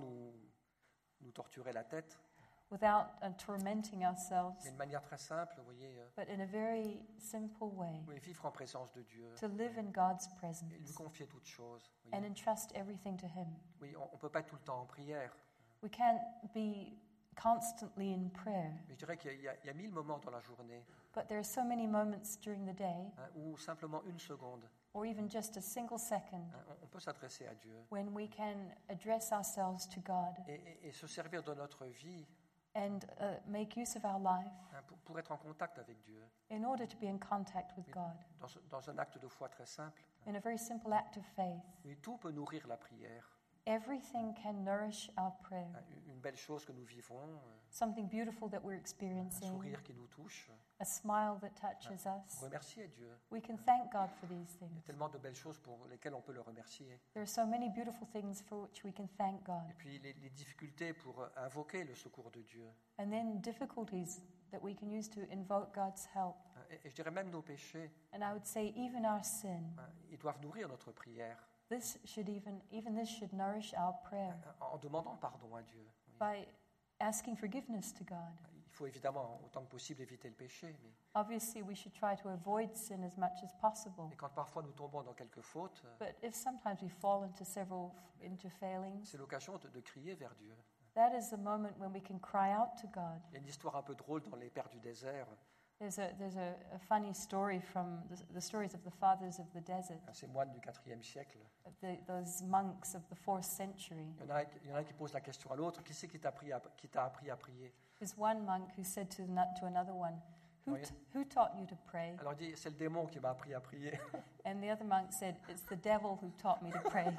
Speaker 3: nous torturer la tête,
Speaker 2: without tormenting ourselves,
Speaker 3: mais de manière très simple, vous voyez,
Speaker 2: but in a very simple way,
Speaker 3: oui, vivre en présence de Dieu,
Speaker 2: to live in God's
Speaker 3: et lui
Speaker 2: presence
Speaker 3: confier toutes choses. Vous
Speaker 2: and
Speaker 3: voyez.
Speaker 2: entrust everything to Him.
Speaker 3: Oui, on ne peut pas être tout le temps en prière,
Speaker 2: We can't be constantly in prayer,
Speaker 3: mais je dirais qu'il y a 1000 moments dans la journée
Speaker 2: but there are so many moments during the day,
Speaker 3: où simplement une seconde,
Speaker 2: or even just a single second,
Speaker 3: on peut s'adresser à Dieu
Speaker 2: when we can address ourselves to God
Speaker 3: et se servir de notre vie
Speaker 2: and make use of our life
Speaker 3: pour être en contact avec Dieu,
Speaker 2: in order to be in contact with God
Speaker 3: dans un acte de foi très simple.
Speaker 2: in a very simple act of faith.
Speaker 3: Oui, tout peut nourrir la prière.
Speaker 2: Everything can nourish our prayer.
Speaker 3: Une belle chose que nous vivons,
Speaker 2: Something beautiful that we're
Speaker 3: un
Speaker 2: experiencing,
Speaker 3: sourire qui nous touche,
Speaker 2: a smile that touches us.
Speaker 3: remercier Dieu.
Speaker 2: We can thank God for these
Speaker 3: Il y a
Speaker 2: things.
Speaker 3: tellement de belles choses pour lesquelles on peut le remercier.
Speaker 2: There are so many beautiful things for which we can thank God.
Speaker 3: Et puis les difficultés pour invoquer le secours de Dieu.
Speaker 2: And then difficulties that we can use to invoke God's help.
Speaker 3: Et je dirais même nos péchés,
Speaker 2: And I would say even our sin,
Speaker 3: ils doivent nourrir notre prière.
Speaker 2: This should even this should nourish our prayer
Speaker 3: en demandant pardon à Dieu. Oui.
Speaker 2: by asking forgiveness to God.
Speaker 3: Il faut évidemment, autant que possible, éviter le péché, mais
Speaker 2: Obviously, we should try to avoid sin as much as possible.
Speaker 3: et quand parfois nous tombons dans quelques fautes,
Speaker 2: But if sometimes we fall into failings,
Speaker 3: c'est l'occasion de crier vers Dieu.
Speaker 2: that is the moment when we can cry out to God.
Speaker 3: Il y a une histoire un peu drôle dans les Pères du désert.
Speaker 2: There's a funny story from the stories of the fathers of the desert,
Speaker 3: Ces moines du IVe siècle.
Speaker 2: those monks of the 4th century.
Speaker 3: Il y en a un qui pose la question à l'autre, qui c'est qui t'a appris à prier?
Speaker 2: There's one monk who said to another one,
Speaker 3: Oui.
Speaker 2: who taught you to pray?
Speaker 3: Alors il dit, c'est le démon qui m'a appris à prier.
Speaker 2: And the other monk said, it's the devil who taught me to pray.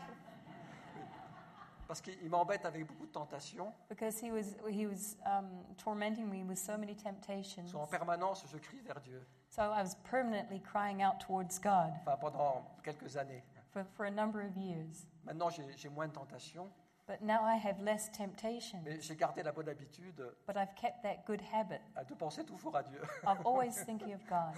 Speaker 3: Parce qu'il m'embête avec beaucoup de tentations.
Speaker 2: Because he was tormenting me with so many temptations.
Speaker 3: En permanence, je crie vers Dieu.
Speaker 2: So I was permanently crying out towards God
Speaker 3: Enfin, pendant quelques années.
Speaker 2: for a number of years.
Speaker 3: Maintenant, j'ai moins de tentations.
Speaker 2: But now I have less temptation.
Speaker 3: Mais j'ai gardé la bonne habitude
Speaker 2: But I've kept that good habit
Speaker 3: de penser toujours à Dieu.
Speaker 2: of always thinking of God.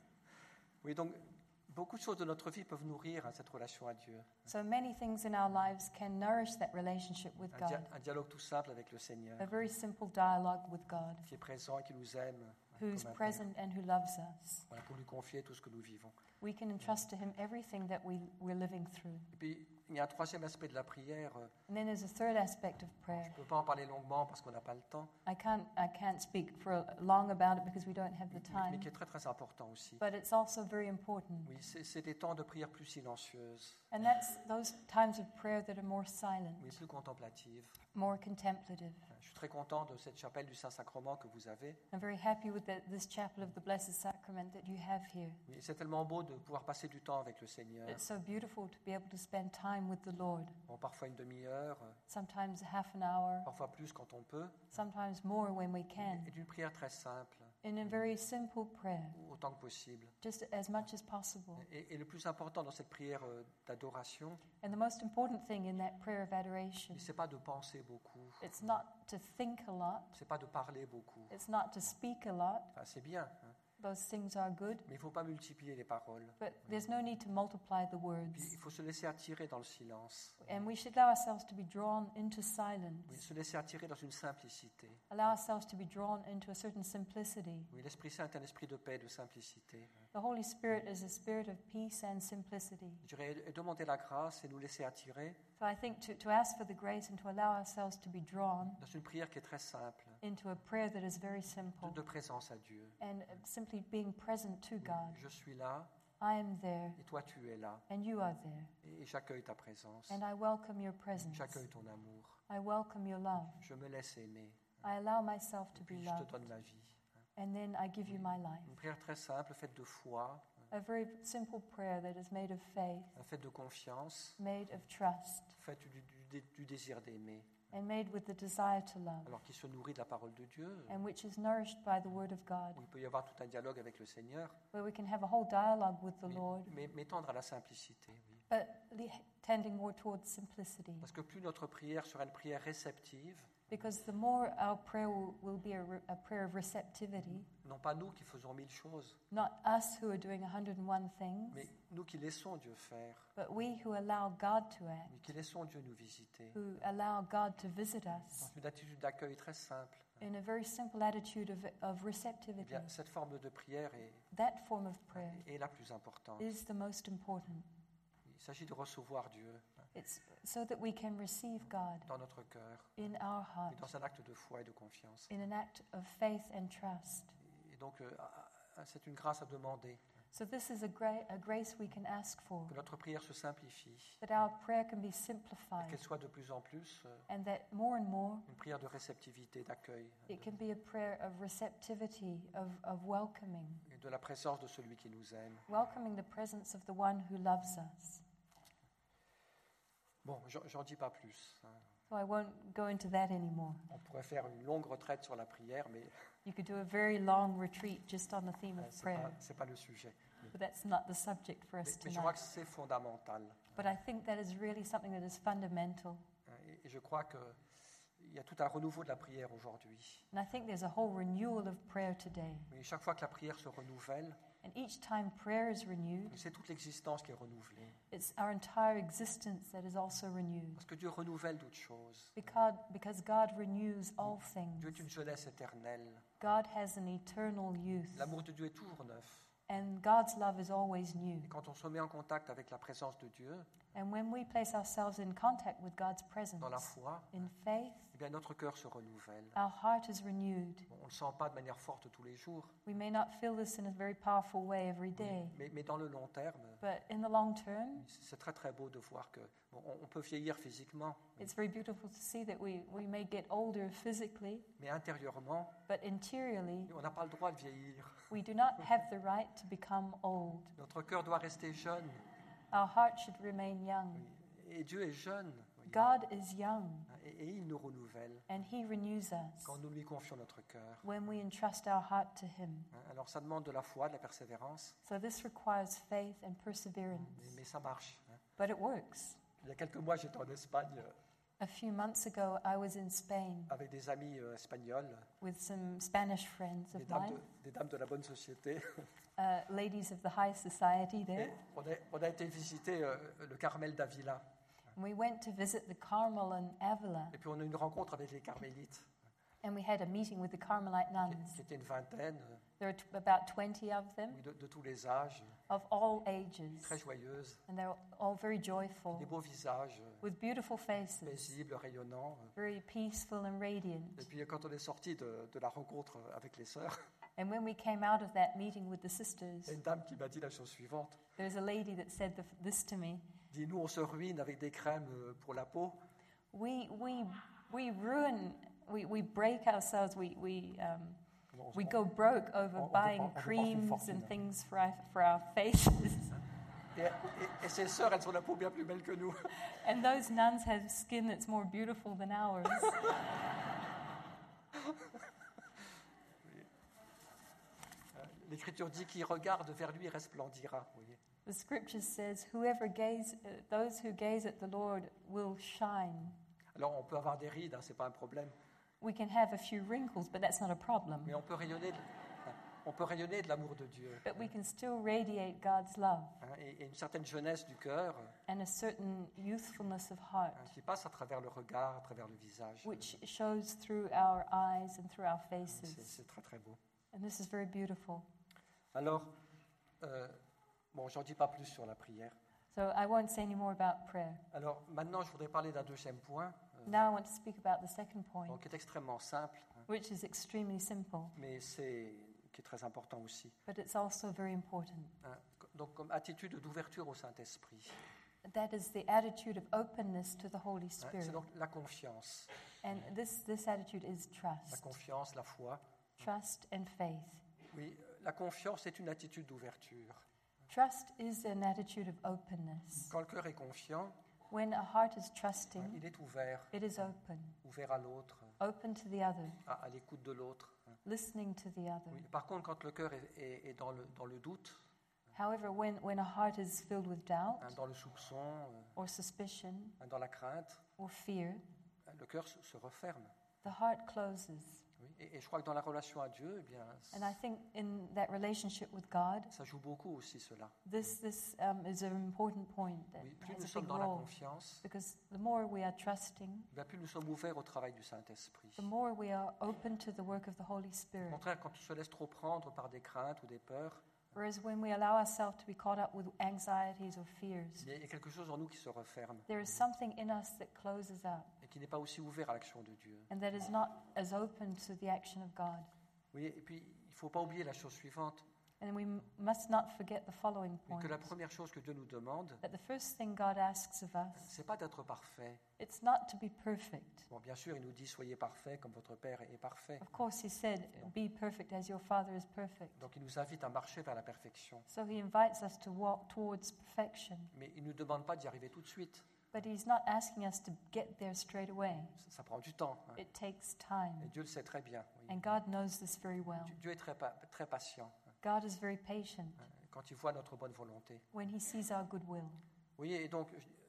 Speaker 3: Oui, donc beaucoup de choses de notre vie peuvent nourrir cette relation à Dieu.
Speaker 2: So many things in our lives can nourish that relationship with God.
Speaker 3: Un dialogue tout simple avec le Seigneur,
Speaker 2: A very simple dialogue with God,
Speaker 3: qui est présent, qui nous aime,
Speaker 2: who's
Speaker 3: comme un
Speaker 2: present and who loves us.
Speaker 3: Père. Voilà, pour lui confier tout ce que nous vivons.
Speaker 2: We can entrust to Him everything that we're living through.
Speaker 3: Et puis, il y a un troisième aspect de la prière.
Speaker 2: And then there's a third aspect of prayer.
Speaker 3: Je ne peux pas en parler longuement parce qu'on n'a pas le temps,
Speaker 2: I can't speak for long about it because we don't have the
Speaker 3: mais
Speaker 2: time.
Speaker 3: qui est très très important aussi.
Speaker 2: But it's also very important.
Speaker 3: Oui, c'est des temps de prière plus silencieuses,
Speaker 2: And that's those times of prayer that are more silent,
Speaker 3: oui, plus contemplatives.
Speaker 2: more contemplative.
Speaker 3: Je suis très content de cette chapelle du Saint-Sacrement que vous avez.
Speaker 2: I'm very happy with this chapel of the Blessed Sacrament that you have here.
Speaker 3: Oui, c'est tellement beau de pouvoir passer du temps avec le Seigneur.
Speaker 2: It's so beautiful to be able to spend time with the Lord.
Speaker 3: Bon, parfois une demi-heure,
Speaker 2: Sometimes half an hour,
Speaker 3: parfois plus quand on peut.
Speaker 2: sometimes more when we can.
Speaker 3: Et d'une prière très simple,
Speaker 2: In a very simple prayer,
Speaker 3: autant que possible.
Speaker 2: just as much as possible.
Speaker 3: Et le plus important dans cette prière d'adoration,
Speaker 2: And the most important thing in that prayer of adoration,
Speaker 3: c'est pas de penser beaucoup,
Speaker 2: it's not to think a lot,
Speaker 3: c'est pas de parler beaucoup.
Speaker 2: it's not to speak a lot.
Speaker 3: Enfin, c'est bien, hein.
Speaker 2: Those things are good,
Speaker 3: Mais il ne faut pas multiplier les paroles.
Speaker 2: but there's no need to multiply the
Speaker 3: Puis,
Speaker 2: words.
Speaker 3: il faut se laisser attirer dans le silence.
Speaker 2: And we should allow ourselves to be drawn into
Speaker 3: Oui,
Speaker 2: silence,
Speaker 3: se laisser attirer dans une simplicité.
Speaker 2: allow ourselves to be drawn into a certain simplicity.
Speaker 3: Oui, l'Esprit Saint est un esprit de paix, de simplicité.
Speaker 2: The Holy Spirit is a spirit of peace and simplicity.
Speaker 3: Je dirais, et demander la grâce et nous laisser attirer
Speaker 2: So I think to ask for the grace and to allow ourselves to be drawn
Speaker 3: dans une prière qui est très simple,
Speaker 2: into a prayer that is very simple
Speaker 3: de présence à Dieu.
Speaker 2: and simply being present to God.
Speaker 3: Je suis là
Speaker 2: I am there
Speaker 3: et toi tu es là.
Speaker 2: and you are there,
Speaker 3: Et j'accueille ta présence.
Speaker 2: and I welcome your presence.
Speaker 3: J'accueille ton amour.
Speaker 2: I welcome your love.
Speaker 3: Je me laisse aimer.
Speaker 2: I allow myself to
Speaker 3: Et
Speaker 2: be
Speaker 3: puis je te
Speaker 2: loved,
Speaker 3: donne ma vie.
Speaker 2: and then I give you my life.
Speaker 3: Une prière très simple, faite de foi,
Speaker 2: A very simple prayer that is made of faith,
Speaker 3: faite de confiance,
Speaker 2: made of trust,
Speaker 3: faite du désir d'aimer.
Speaker 2: and made with the desire to love,
Speaker 3: Alors qui se nourrit de la parole de Dieu,
Speaker 2: and which is nourished by the Word of God,
Speaker 3: où il peut y avoir tout un dialogue avec le Seigneur,
Speaker 2: where we can have a whole dialogue with the Lord,
Speaker 3: mais tendre à la simplicité. Oui.
Speaker 2: but tending more towards simplicity.
Speaker 3: Parce que plus notre prière sera une prière réceptive,
Speaker 2: Because the more our prayer will be a prayer of receptivity,
Speaker 3: non pas nous qui faisons 1000 choses,
Speaker 2: not us who are doing 101 things,
Speaker 3: mais nous qui laissons Dieu faire,
Speaker 2: but we who allow God to act,
Speaker 3: mais qui laissons Dieu nous visiter,
Speaker 2: who allow God to visit us
Speaker 3: dans une attitude d'accueil très simple.
Speaker 2: in a very simple attitude of
Speaker 3: Eh
Speaker 2: receptivity.
Speaker 3: bien, cette forme de prière
Speaker 2: That form of prayer
Speaker 3: est la plus importante.
Speaker 2: is the most important.
Speaker 3: Il s'agit de recevoir Dieu
Speaker 2: It's so that we can receive God
Speaker 3: dans notre cœur,
Speaker 2: in our
Speaker 3: et
Speaker 2: heart,
Speaker 3: dans un acte de foi et de confiance.
Speaker 2: in an act of faith and trust.
Speaker 3: Et donc, c'est une grâce à demander,
Speaker 2: So this is a grace we can ask for,
Speaker 3: que notre prière se simplifie,
Speaker 2: that our prayer can be
Speaker 3: et
Speaker 2: simplified,
Speaker 3: qu'elle soit de plus en plus
Speaker 2: and that more and more
Speaker 3: une prière de réceptivité, d'accueil,
Speaker 2: it can be a prayer of receptivity, of welcoming,
Speaker 3: et de la présence de celui qui nous aime.
Speaker 2: welcoming the presence of the one who loves us.
Speaker 3: Bon, j'en dis pas plus, hein.
Speaker 2: So I won't go into that anymore.
Speaker 3: On pourrait faire une longue retraite sur la prière, mais
Speaker 2: You could do a very long retreat just on the theme of prayer,
Speaker 3: c'est pas le sujet.
Speaker 2: but that's not the subject for us
Speaker 3: Mais je crois
Speaker 2: tonight.
Speaker 3: que c'est fondamental.
Speaker 2: But I think that is really something that is fundamental.
Speaker 3: Et je crois qu'il y a tout un renouveau de la prière aujourd'hui.
Speaker 2: And I think there's a whole renewal of prayer today.
Speaker 3: Mais chaque fois que la prière se renouvelle,
Speaker 2: And each time prayer is renewed,
Speaker 3: c'est toute l'existence qui est renouvelée.
Speaker 2: it's our entire existence that is also renewed.
Speaker 3: Parce que Dieu renouvelle toutes choses.
Speaker 2: Because God renews all things.
Speaker 3: Dieu est une jeunesse éternelle.
Speaker 2: God has an eternal youth.
Speaker 3: L'amour de Dieu est toujours neuf.
Speaker 2: And God's love is always new.
Speaker 3: Et quand on se met en contact avec la présence de Dieu,
Speaker 2: And when we place ourselves in contact with God's presence,
Speaker 3: dans la foi,
Speaker 2: in faith,
Speaker 3: eh bien notre cœur se renouvelle.
Speaker 2: our heart is renewed.
Speaker 3: On ne le sent pas de manière forte tous les jours,
Speaker 2: We may not feel this in a very powerful way every day,
Speaker 3: mais dans le long terme,
Speaker 2: but in the long term,
Speaker 3: c'est très très beau de voir que on peut vieillir physiquement,
Speaker 2: it's very beautiful to see that we may get older physically,
Speaker 3: mais intérieurement,
Speaker 2: but interiorly,
Speaker 3: on n'a pas le droit de vieillir.
Speaker 2: we do not have the right to become old.
Speaker 3: Notre cœur doit rester jeune.
Speaker 2: Our heart should remain young.
Speaker 3: Et Dieu est jeune.
Speaker 2: God is young,
Speaker 3: Et il nous renouvelle
Speaker 2: and He renews us
Speaker 3: quand nous lui confions notre cœur.
Speaker 2: when we entrust our heart to Him.
Speaker 3: Alors ça demande de la foi, de la persévérance,
Speaker 2: So this requires faith and perseverance,
Speaker 3: mais ça marche.
Speaker 2: but it works.
Speaker 3: Il y a quelques mois, j'étais en Espagne
Speaker 2: A few months ago, I was in Spain
Speaker 3: avec des amis espagnols,
Speaker 2: with some Spanish friends of mine,
Speaker 3: des dames de la bonne société.
Speaker 2: ladies of the high society
Speaker 3: Et
Speaker 2: there.
Speaker 3: on a été visiter le Carmel d'Avila.
Speaker 2: And we went to visit the Carmel in Avila,
Speaker 3: Et puis on a eu une rencontre avec les carmélites,
Speaker 2: and we had a meeting with the Carmelite nuns.
Speaker 3: qui étaient une vingtaine,
Speaker 2: There were about 20 of them,
Speaker 3: oui, de tous les âges,
Speaker 2: of all ages,
Speaker 3: très joyeuses,
Speaker 2: and they were all very joyful,
Speaker 3: des beaux visages,
Speaker 2: with beautiful faces,
Speaker 3: paisibles, rayonnants.
Speaker 2: very peaceful and radiant.
Speaker 3: Et puis quand on est sorti de la rencontre avec les sœurs,
Speaker 2: And when we came out of that meeting with the
Speaker 3: il
Speaker 2: sisters,
Speaker 3: y a une dame qui m'a dit la chose suivante.
Speaker 2: there's a lady that said this to me.
Speaker 3: Dit, nous, on se ruine avec des crèmes pour la peau,
Speaker 2: We ruin, we break ourselves, we go broke over
Speaker 3: on
Speaker 2: buying
Speaker 3: dépense une
Speaker 2: creams
Speaker 3: fortune.
Speaker 2: and things for our faces.
Speaker 3: et ces sœurs, elles ont la peau bien plus belle que nous.
Speaker 2: And those nuns have skin that's more beautiful than ours.
Speaker 3: L'Écriture dit qu'il regarde vers lui resplendira. Vous voyez.
Speaker 2: The scripture says, those who gaze at the Lord will shine.
Speaker 3: Alors on peut avoir des rides, c'est pas un problème,
Speaker 2: We can have a few wrinkles, but that's not a problem.
Speaker 3: mais on peut rayonner de l'amour de Dieu.
Speaker 2: But we can still radiate God's love
Speaker 3: Et une certaine jeunesse du cœur
Speaker 2: and a certain youthfulness of heart,
Speaker 3: qui passe à travers le regard, à travers le visage.
Speaker 2: which shows through our eyes and through our faces.
Speaker 3: C'est très très beau.
Speaker 2: And this is very beautiful.
Speaker 3: Alors, bon, j'en dis pas plus sur la prière.
Speaker 2: So I won't say any more about prayer.
Speaker 3: Alors maintenant, je voudrais parler d'un deuxième point,
Speaker 2: Now I want to speak about the second point,
Speaker 3: donc, qui est extrêmement simple,
Speaker 2: which is extremely simple,
Speaker 3: mais qui est très important aussi.
Speaker 2: but it's also very important.
Speaker 3: Donc, comme attitude d'ouverture au Saint-Esprit.
Speaker 2: That is the attitude of openness to the Holy
Speaker 3: C'est
Speaker 2: Spirit.
Speaker 3: donc la confiance.
Speaker 2: And this attitude is
Speaker 3: La
Speaker 2: trust.
Speaker 3: confiance, la foi.
Speaker 2: Trust and faith.
Speaker 3: Oui, la confiance est une attitude d'ouverture.
Speaker 2: Trust is an attitude of openness.
Speaker 3: Quand le cœur est confiant,
Speaker 2: When a heart is trusting,
Speaker 3: il est ouvert,
Speaker 2: it is open,
Speaker 3: ouvert à l'autre,
Speaker 2: open to the other,
Speaker 3: à l'écoute de l'autre.
Speaker 2: listening to the other.
Speaker 3: Oui, par contre, quand le cœur est dans le doute,
Speaker 2: However, when a heart is filled with doubt
Speaker 3: dans le soupçon,
Speaker 2: or suspicion
Speaker 3: dans la crainte,
Speaker 2: or fear,
Speaker 3: le cœur se referme.
Speaker 2: the heart closes.
Speaker 3: Oui. Et je crois que dans la relation à Dieu, eh bien,
Speaker 2: And I think in that relationship with God,
Speaker 3: ça joue beaucoup aussi cela.
Speaker 2: this is an important point that
Speaker 3: Oui, plus
Speaker 2: has
Speaker 3: nous
Speaker 2: a
Speaker 3: sommes
Speaker 2: big
Speaker 3: dans la
Speaker 2: role.
Speaker 3: confiance,
Speaker 2: Because the more we are trusting,
Speaker 3: bien plus nous sommes ouverts au travail du Saint-Esprit.
Speaker 2: the more we are open to the work of the Holy
Speaker 3: Au
Speaker 2: Spirit.
Speaker 3: contraire, quand on se laisse trop prendre par des craintes ou des peurs,
Speaker 2: Whereas when we allow ourselves to be caught up with anxieties or fears,
Speaker 3: il y a quelque chose en nous qui se referme
Speaker 2: there is something in us that closes up
Speaker 3: et qui n'est pas aussi ouvert à l'action de Dieu.
Speaker 2: and that is not as open to the action of God.
Speaker 3: Oui, et puis, il ne faut pas oublier la chose suivante,
Speaker 2: And we must not forget the following
Speaker 3: mais
Speaker 2: point,
Speaker 3: que la première chose que Dieu nous demande,
Speaker 2: that the first thing God asks of us,
Speaker 3: c'est pas d'être parfait.
Speaker 2: it's not to be perfect.
Speaker 3: Bon, bien sûr, il nous dit soyez parfaits comme votre Père est parfait.
Speaker 2: Of course, He said, be perfect as your Father is perfect.
Speaker 3: Donc, il nous invite à marcher vers la perfection.
Speaker 2: So He invites us to walk towards perfection.
Speaker 3: Mais il ne nous demande pas d'y arriver tout de suite.
Speaker 2: But He's not asking us to get there straight away.
Speaker 3: Ça prend du temps.
Speaker 2: It takes
Speaker 3: Et
Speaker 2: time.
Speaker 3: Dieu le sait très bien. Oui.
Speaker 2: And God knows this very well.
Speaker 3: Dieu est très patient
Speaker 2: God is very patient
Speaker 3: quand il voit notre bonne volonté.
Speaker 2: when He sees our goodwill.
Speaker 3: Oui, et donc,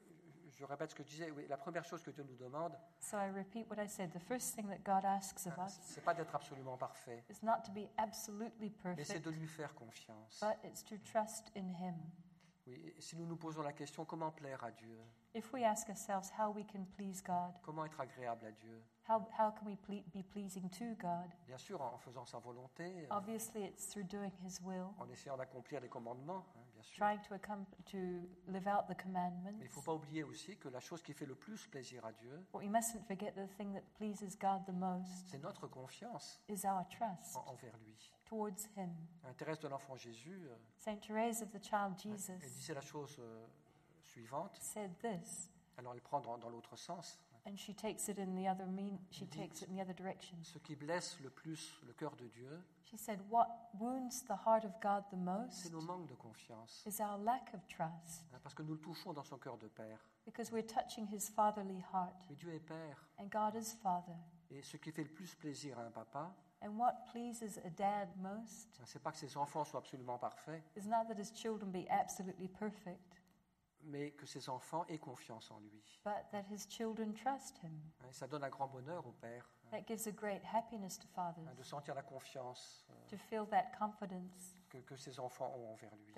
Speaker 3: je répète ce que je disais. Oui, la première chose que Dieu nous demande,
Speaker 2: So I repeat what I said. The first thing that God asks of us
Speaker 3: c'est pas d'être absolument parfait,
Speaker 2: is not to be absolutely
Speaker 3: mais c'est
Speaker 2: perfect,
Speaker 3: de lui faire confiance.
Speaker 2: but it's to trust in Him.
Speaker 3: Oui, et si nous nous posons la question comment plaire à Dieu,
Speaker 2: If we ask ourselves how we can please God,
Speaker 3: comment être agréable à Dieu,
Speaker 2: how can we be pleasing to God?
Speaker 3: bien sûr en faisant sa volonté,
Speaker 2: Obviously, it's through doing His will,
Speaker 3: en essayant d'accomplir les commandements, bien sûr.
Speaker 2: trying to live out the commandments.
Speaker 3: Mais il ne faut pas oublier aussi que la chose qui fait le plus plaisir à Dieu,
Speaker 2: But we mustn't forget the thing that pleases God the most
Speaker 3: c'est notre confiance
Speaker 2: is our trust
Speaker 3: envers lui.
Speaker 2: towards Him.
Speaker 3: Thérèse de l'Enfant Jésus,
Speaker 2: Saint Therese of the Child
Speaker 3: elle
Speaker 2: Jesus
Speaker 3: disait la chose suivante,
Speaker 2: said this,
Speaker 3: alors elle prend dans l'autre sens.
Speaker 2: and she takes it in the other she
Speaker 3: Indeed.
Speaker 2: takes it in the other direction.
Speaker 3: Ce qui blesse le plus le cœur de Dieu,
Speaker 2: She said, "What wounds the heart of God the
Speaker 3: c'est
Speaker 2: most
Speaker 3: nos manques de confiance.
Speaker 2: is our lack of trust,
Speaker 3: Parce que nous le touchons dans son cœur de Père.
Speaker 2: because we're touching His fatherly heart,
Speaker 3: Mais Dieu est Père.
Speaker 2: and God is Father.
Speaker 3: Et ce qui fait le plus plaisir à un papa,
Speaker 2: And what pleases a dad most
Speaker 3: c'est pas que ses enfants soient absolument parfaits,
Speaker 2: is not that his children be absolutely perfect,
Speaker 3: mais que ses enfants aient confiance en lui.
Speaker 2: but that his children trust Him.
Speaker 3: Et ça donne un grand bonheur au Père
Speaker 2: That gives a great happiness to fathers,
Speaker 3: de sentir la confiance
Speaker 2: to feel that confidence
Speaker 3: que ses enfants ont envers lui.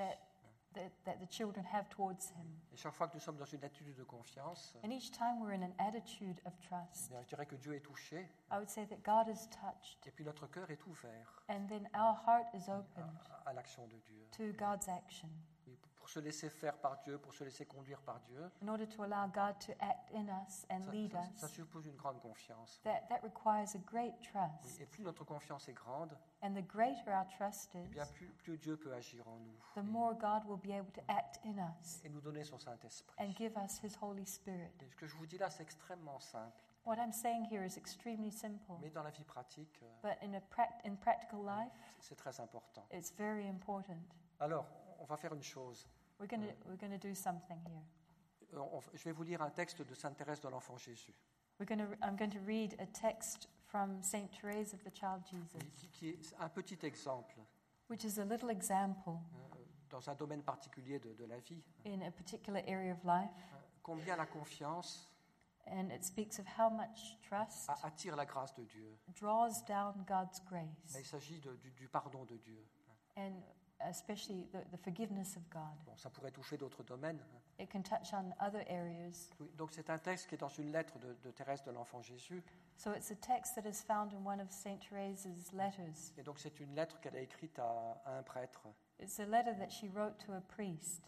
Speaker 2: that the children have towards Him.
Speaker 3: Et chaque fois que nous sommes dans une attitude de confiance,
Speaker 2: And each time we're in an attitude of trust,
Speaker 3: je dirais que Dieu est touché,
Speaker 2: I would say that God is touched,
Speaker 3: et puis notre cœur est ouvert
Speaker 2: and then our heart is opened
Speaker 3: à l'action de Dieu.
Speaker 2: to God's action
Speaker 3: Oui, pour se laisser faire par Dieu, pour se laisser conduire par Dieu,
Speaker 2: in order to allow God to act in us and lead
Speaker 3: ça
Speaker 2: us.
Speaker 3: suppose une grande confiance.
Speaker 2: That requires a great
Speaker 3: Oui,
Speaker 2: trust.
Speaker 3: et plus notre confiance est grande,
Speaker 2: And the greater our trust
Speaker 3: eh bien
Speaker 2: is,
Speaker 3: plus Dieu peut agir en nous
Speaker 2: the more God will be able to act in us
Speaker 3: et nous donner son Saint-Esprit.
Speaker 2: and give us His Holy Spirit.
Speaker 3: Et ce que je vous dis là, c'est extrêmement simple,
Speaker 2: What I'm saying here is extremely simple,
Speaker 3: mais dans la vie pratique,
Speaker 2: but in practical life,
Speaker 3: c'est très important.
Speaker 2: it's very important.
Speaker 3: Alors, on va faire une chose.
Speaker 2: We're going to do something here.
Speaker 3: Je vais vous lire un texte de Sainte Thérèse de l'Enfant Jésus,
Speaker 2: I'm going to read a text from Saint Therese of the Child Jesus,
Speaker 3: qui est un petit exemple
Speaker 2: which is a little example
Speaker 3: dans un domaine particulier de la vie.
Speaker 2: in a particular area of life,
Speaker 3: Combien la confiance
Speaker 2: and it speaks of how much trust
Speaker 3: attire la grâce de Dieu.
Speaker 2: draws down God's
Speaker 3: Là, il
Speaker 2: grace,
Speaker 3: s'agit du pardon de Dieu.
Speaker 2: and especially the forgiveness of God.
Speaker 3: Bon, ça pourrait toucher d'autres domaines.
Speaker 2: It can touch on other areas.
Speaker 3: Oui, donc c'est un texte qui est dans une lettre de Thérèse de l'Enfant Jésus.
Speaker 2: So it's a text that is found in one of Saint Therese's letters.
Speaker 3: Et donc c'est une lettre qu'elle a écrite à un prêtre.
Speaker 2: It's a letter that she wrote to a priest.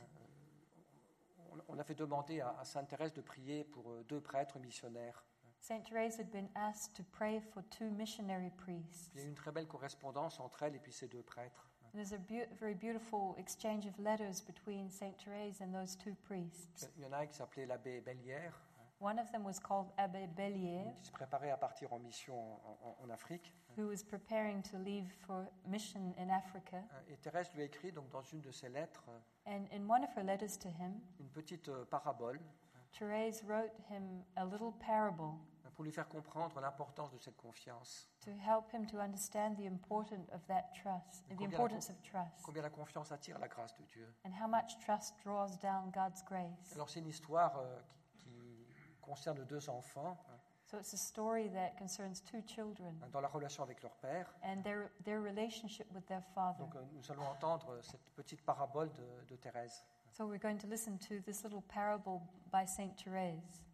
Speaker 3: On avait demandé à Sainte Thérèse de prier pour 2 prêtres missionnaires.
Speaker 2: Saint Therese had been asked to pray for 2 missionary priests.
Speaker 3: Il y a eu une très belle correspondance entre elle et puis ces 2 prêtres.
Speaker 2: And there's a very beautiful exchange of letters between Saint Therese and those 2 priests.
Speaker 3: Il y en a un qui s'appelait l'abbé Bellière,
Speaker 2: One of them was called Abbé Bellier,
Speaker 3: qui se préparait à partir en mission en Afrique.
Speaker 2: who was preparing to leave for mission in Africa.
Speaker 3: Et Thérèse lui a écrit donc, dans une de ses lettres
Speaker 2: And in one of her letters to him,
Speaker 3: une petite parabole
Speaker 2: Therese wrote him a little parable
Speaker 3: pour lui faire comprendre l'importance de cette confiance.
Speaker 2: to help him to understand the importance of that trust, the importance of trust,
Speaker 3: Combien la confiance attire la grâce de Dieu.
Speaker 2: and how much trust draws down God's grace.
Speaker 3: Alors c'est une histoire qui concerne 2 enfants
Speaker 2: So it's a story that concerns 2 children
Speaker 3: dans la relation avec leur père.
Speaker 2: and their relationship with their father.
Speaker 3: Donc nous allons entendre cette petite parabole de Thérèse.
Speaker 2: So we're going to listen to this little parable by Saint Therese.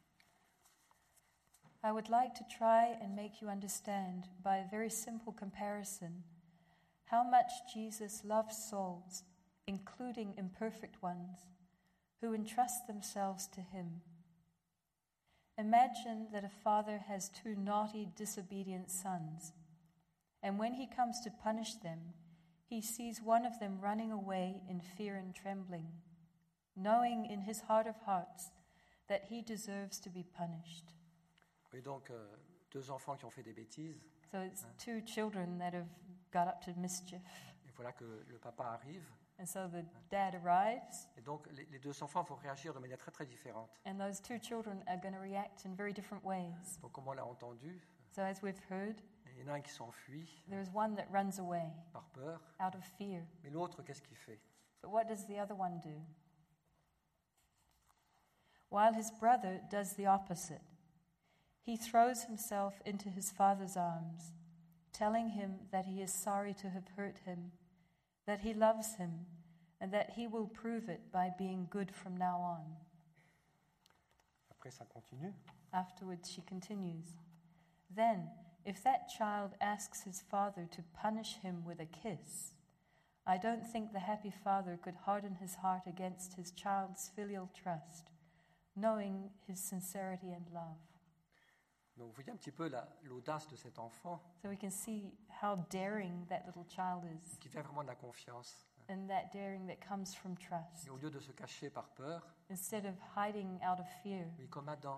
Speaker 2: I would like to try and make you understand by a very simple comparison how much Jesus loves souls, including imperfect ones, who entrust themselves to Him. Imagine that a father has 2 naughty, disobedient sons, and when he comes to punish them, he sees one of them running away in fear and trembling, knowing in his heart of hearts that he deserves to be punished.
Speaker 3: Et donc 2 enfants qui ont fait des bêtises.
Speaker 2: So it's 2 children that have got up to mischief.
Speaker 3: Et voilà que le papa arrive.
Speaker 2: And so the dad arrives,
Speaker 3: Et donc les 2 enfants vont réagir de manière très très différente.
Speaker 2: and those 2 children are going to react in very different ways.
Speaker 3: Donc comme on l'a entendu,
Speaker 2: So as we've heard,
Speaker 3: il y en a un qui s'enfuit
Speaker 2: there's one that runs away
Speaker 3: par peur.
Speaker 2: out of fear.
Speaker 3: Mais l'autre, qu'est-ce qu'il fait?
Speaker 2: But what does the other one do? while his brother does the opposite. He throws himself into his father's arms, telling him that he is sorry to have hurt him, that he loves him, and that he will prove it by being good from now on.
Speaker 3: Après, ça continue.
Speaker 2: Afterwards, she continues, Then, if that child asks his father to punish him with a kiss, I don't think the happy father could harden his heart against his child's filial trust, knowing his sincerity and love.
Speaker 3: Donc, vous voyez un petit peu l'audace de cet enfant
Speaker 2: So we can see how daring that little child is,
Speaker 3: qui fait vraiment de la confiance.
Speaker 2: and that daring that comes from trust.
Speaker 3: Et au lieu de se cacher par peur,
Speaker 2: Instead of hiding out of fear,
Speaker 3: oui, comme Adam,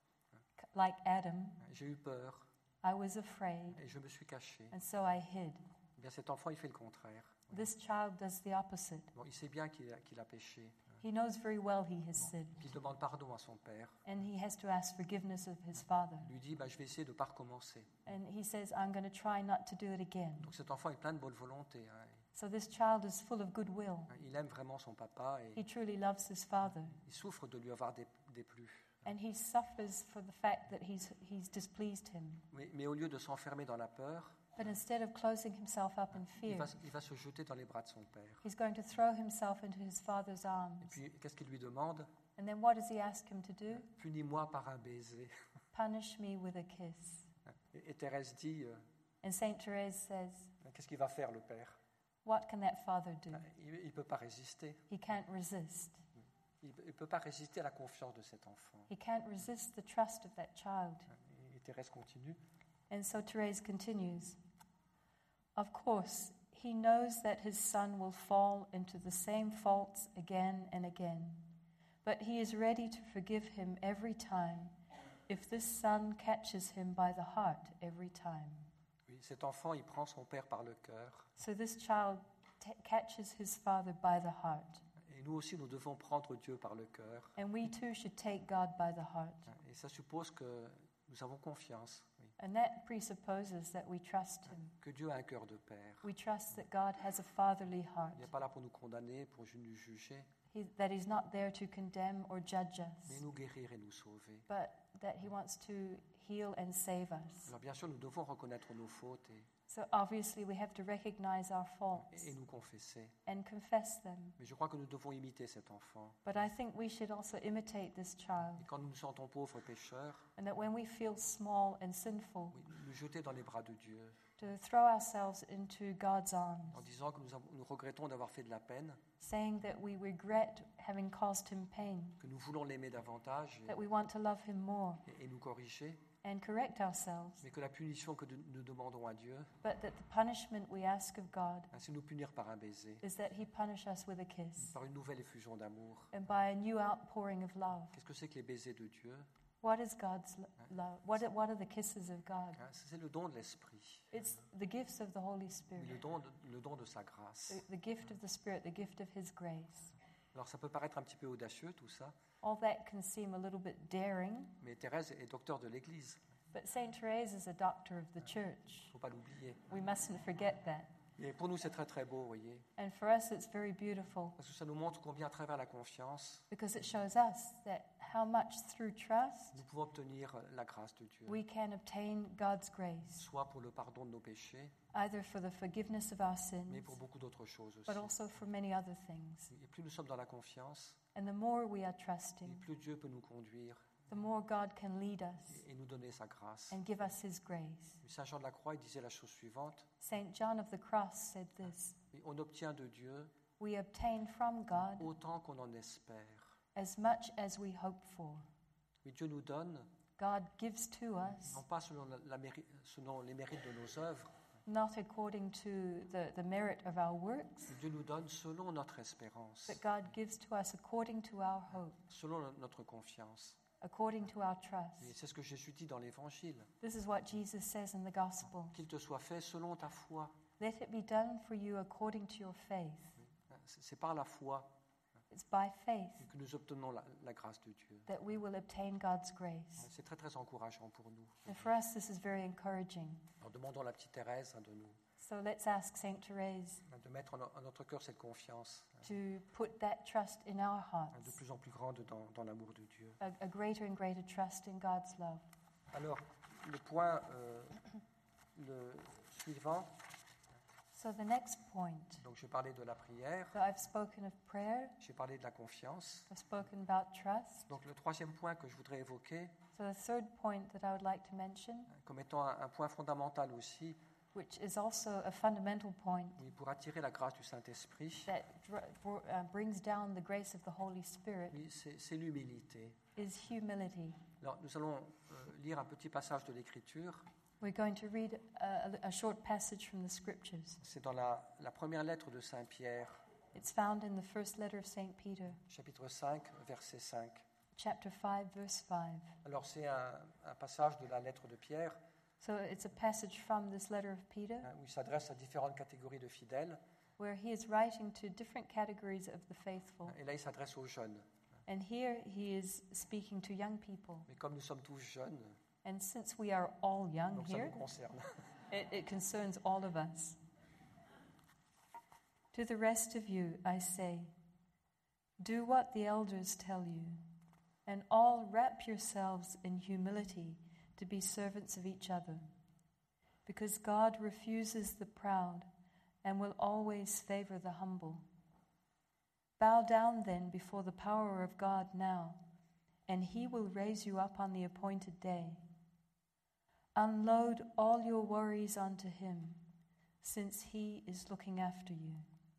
Speaker 2: like Adam,
Speaker 3: j'ai eu peur
Speaker 2: I was afraid,
Speaker 3: et je me suis caché.
Speaker 2: and so I hid.
Speaker 3: Eh bien, cet enfant, il fait le contraire.
Speaker 2: This child does the opposite.
Speaker 3: Bon, il sait bien qu'il a péché.
Speaker 2: He knows very well he has sinned,
Speaker 3: Puis il demande pardon à son père.
Speaker 2: and he has to ask forgiveness of his father.
Speaker 3: Il lui dit, je vais essayer de ne pas recommencer.
Speaker 2: And he says, I'm going to try not to do it again.
Speaker 3: Donc cet enfant est plein de bonne volonté.
Speaker 2: So this child is full of goodwill.
Speaker 3: Il aime vraiment son papa et
Speaker 2: He truly loves his father,
Speaker 3: il souffre de lui avoir déplu.
Speaker 2: and he suffers for the fact that he's displeased him.
Speaker 3: Mais au lieu de s'enfermer dans la peur,
Speaker 2: But instead of closing himself up in
Speaker 3: il
Speaker 2: fear,
Speaker 3: va se jeter dans les bras de son père.
Speaker 2: he's going to throw himself into his father's
Speaker 3: Et
Speaker 2: arms.
Speaker 3: puis, qu'est-ce qu'il lui demande?
Speaker 2: And then what does he ask him to do?
Speaker 3: Punis-moi par un baiser.
Speaker 2: Punish me with a kiss.
Speaker 3: Et Thérèse dit,
Speaker 2: And Saint Therese says,
Speaker 3: qu'est-ce qu'il va faire le père?
Speaker 2: what can that father do?
Speaker 3: Il ne peut pas résister.
Speaker 2: He can't resist.
Speaker 3: Il ne peut pas résister à la confiance de cet enfant.
Speaker 2: He can't resist the trust of that child.
Speaker 3: Et Thérèse continue.
Speaker 2: And so Therese continues, Of course, he knows that his son will fall into the same faults again and again, but he is ready to forgive him every time if this son catches him by the heart every time.
Speaker 3: Oui, cet enfant, il prend son père par le cœur.
Speaker 2: So this child catches his father by the heart.
Speaker 3: Et nous aussi, nous devons prendre Dieu par le cœur.
Speaker 2: And we too should take God by the heart.
Speaker 3: Et ça suppose que nous avons confiance, oui,
Speaker 2: And that presupposes that we trust him.
Speaker 3: que Dieu a un cœur de père.
Speaker 2: We trust that God has a fatherly heart,
Speaker 3: Il n'est pas là pour nous condamner, pour nous juger,
Speaker 2: that he's not there to condemn or judge
Speaker 3: mais
Speaker 2: us,
Speaker 3: nous guérir et nous sauver.
Speaker 2: but that he wants to heal and save us.
Speaker 3: Alors bien sûr, nous devons reconnaître nos fautes
Speaker 2: So obviously we have to recognize our faults
Speaker 3: et nous confesser.
Speaker 2: and confess them.
Speaker 3: Mais je crois que nous devons imiter cet enfant.
Speaker 2: But I think we should also imitate this child,
Speaker 3: Et quand nous nous sentons pauvres pécheurs,
Speaker 2: and that when we feel small and sinful,
Speaker 3: oui, nous jeter dans les bras de Dieu,
Speaker 2: to throw ourselves into God's arms,
Speaker 3: en disant que nous regrettons d'avoir fait de la peine,
Speaker 2: saying that we regret having caused him pain,
Speaker 3: que nous voulons l'aimer davantage
Speaker 2: that we want to love him more
Speaker 3: et nous corriger,
Speaker 2: and correct ourselves,
Speaker 3: mais que la punition que nous demandons à Dieu,
Speaker 2: but that the punishment we ask of God
Speaker 3: c'est nous punir par un baiser,
Speaker 2: is that he punish us with a kiss
Speaker 3: par une nouvelle effusion d'amour.
Speaker 2: and by a new outpouring of love.
Speaker 3: Qu'est-ce que c'est que les baisers de Dieu?
Speaker 2: What is God's love? What are the kisses of God?
Speaker 3: C'est le don de l'Esprit,
Speaker 2: It's the gifts of the Holy
Speaker 3: oui,
Speaker 2: Spirit,
Speaker 3: le don de sa grâce.
Speaker 2: the gift of the Spirit, the gift of His grace.
Speaker 3: Alors ça peut paraître un petit peu audacieux tout ça,
Speaker 2: All that can seem a little bit daring,
Speaker 3: mais Thérèse est docteur de l'Église,
Speaker 2: but Saint Therese is a doctor of the church.
Speaker 3: il ne faut pas l'oublier.
Speaker 2: We mustn't forget that.
Speaker 3: Et pour nous c'est très très beau, vous voyez,
Speaker 2: And for us, it's very beautiful
Speaker 3: parce que ça nous montre combien à travers la confiance,
Speaker 2: because it shows us that how much through trust
Speaker 3: nous pouvons obtenir la grâce de Dieu,
Speaker 2: we can obtain God's grace,
Speaker 3: soit pour le pardon de nos péchés,
Speaker 2: either for the forgiveness of our
Speaker 3: mais
Speaker 2: sins,
Speaker 3: pour beaucoup d'autres choses aussi.
Speaker 2: but also for many other things.
Speaker 3: Et plus nous sommes dans la confiance,
Speaker 2: And the more we are
Speaker 3: et
Speaker 2: trusting,
Speaker 3: plus Dieu peut nous conduire
Speaker 2: the more God can lead us
Speaker 3: et nous donner sa grâce.
Speaker 2: and give us His grace.
Speaker 3: Saint Jean de la Croix il disait la chose suivante,
Speaker 2: Saint John of the Cross said this,
Speaker 3: et on obtient de Dieu
Speaker 2: we obtain from God
Speaker 3: autant qu'on en espère.
Speaker 2: as much as we hope for.
Speaker 3: Oui, Dieu nous donne,
Speaker 2: God gives to us,
Speaker 3: non pas selon les mérites de nos œuvres,
Speaker 2: not according to the merit of our works,
Speaker 3: mais Dieu nous donne selon notre espérance,
Speaker 2: but God gives to us according to our hope,
Speaker 3: selon notre confiance.
Speaker 2: according to our
Speaker 3: Et
Speaker 2: trust.
Speaker 3: c'est ce que Jésus dit dans l'Évangile.
Speaker 2: This is what Jesus says in the Gospel.
Speaker 3: Qu'il te soit fait selon ta foi.
Speaker 2: Let it be done for you according to your faith.
Speaker 3: C'est par la foi
Speaker 2: It's by faith
Speaker 3: que nous obtenons la grâce de Dieu.
Speaker 2: that we will obtain God's grace.
Speaker 3: C'est très très encourageant pour nous.
Speaker 2: And for us, this is very encouraging.
Speaker 3: Alors demandons à la petite Thérèse de nous
Speaker 2: So let's ask Saint Therese
Speaker 3: de mettre en notre cœur cette confiance
Speaker 2: to put that trust in our
Speaker 3: de
Speaker 2: hearts,
Speaker 3: plus en plus grande dans l'amour de Dieu.
Speaker 2: a greater and greater trust in God's love.
Speaker 3: Alors, le point le suivant,
Speaker 2: So the next point,
Speaker 3: donc j'ai parlé de la prière,
Speaker 2: so I've spoken of prayer,
Speaker 3: j'ai parlé de la confiance.
Speaker 2: I've spoken about trust.
Speaker 3: Donc le troisième point que je voudrais évoquer,
Speaker 2: So the third point that I would like to mention,
Speaker 3: comme étant un point fondamental aussi,
Speaker 2: which is also a fundamental point
Speaker 3: oui, pour attirer la grâce du Saint-Esprit,
Speaker 2: that brings down the grace of the Holy Spirit,
Speaker 3: oui, c'est l'humilité.
Speaker 2: is humility.
Speaker 3: Alors nous allons lire un petit passage de l'Écriture.
Speaker 2: We're going to read a short passage from the Scriptures.
Speaker 3: C'est dans la première lettre de Saint Pierre,
Speaker 2: It's found in the first letter of St. Peter,
Speaker 3: chapitre 5, verset 5.
Speaker 2: chapter 5, verse 5.
Speaker 3: Alors c'est un passage de la lettre de Pierre
Speaker 2: So it's a passage from this letter of Peter
Speaker 3: où il s'adresse à différentes catégories de fidèles.
Speaker 2: where he is writing to different categories of the faithful.
Speaker 3: Et là, il s'adresse aux jeunes.
Speaker 2: And here he is speaking to young people.
Speaker 3: Mais comme nous sommes tous jeunes,
Speaker 2: And since we are all young
Speaker 3: donc ça
Speaker 2: here,
Speaker 3: nous concerne.
Speaker 2: it concerns all of us. To the rest of you, I say, do what the elders tell you, and all wrap yourselves in humility to be servants of each other, because God refuses the proud and will always favor the humble. Bow down then before the power of God now, and he will raise you up on the appointed day. Unload all your worries onto him, since he is looking after you.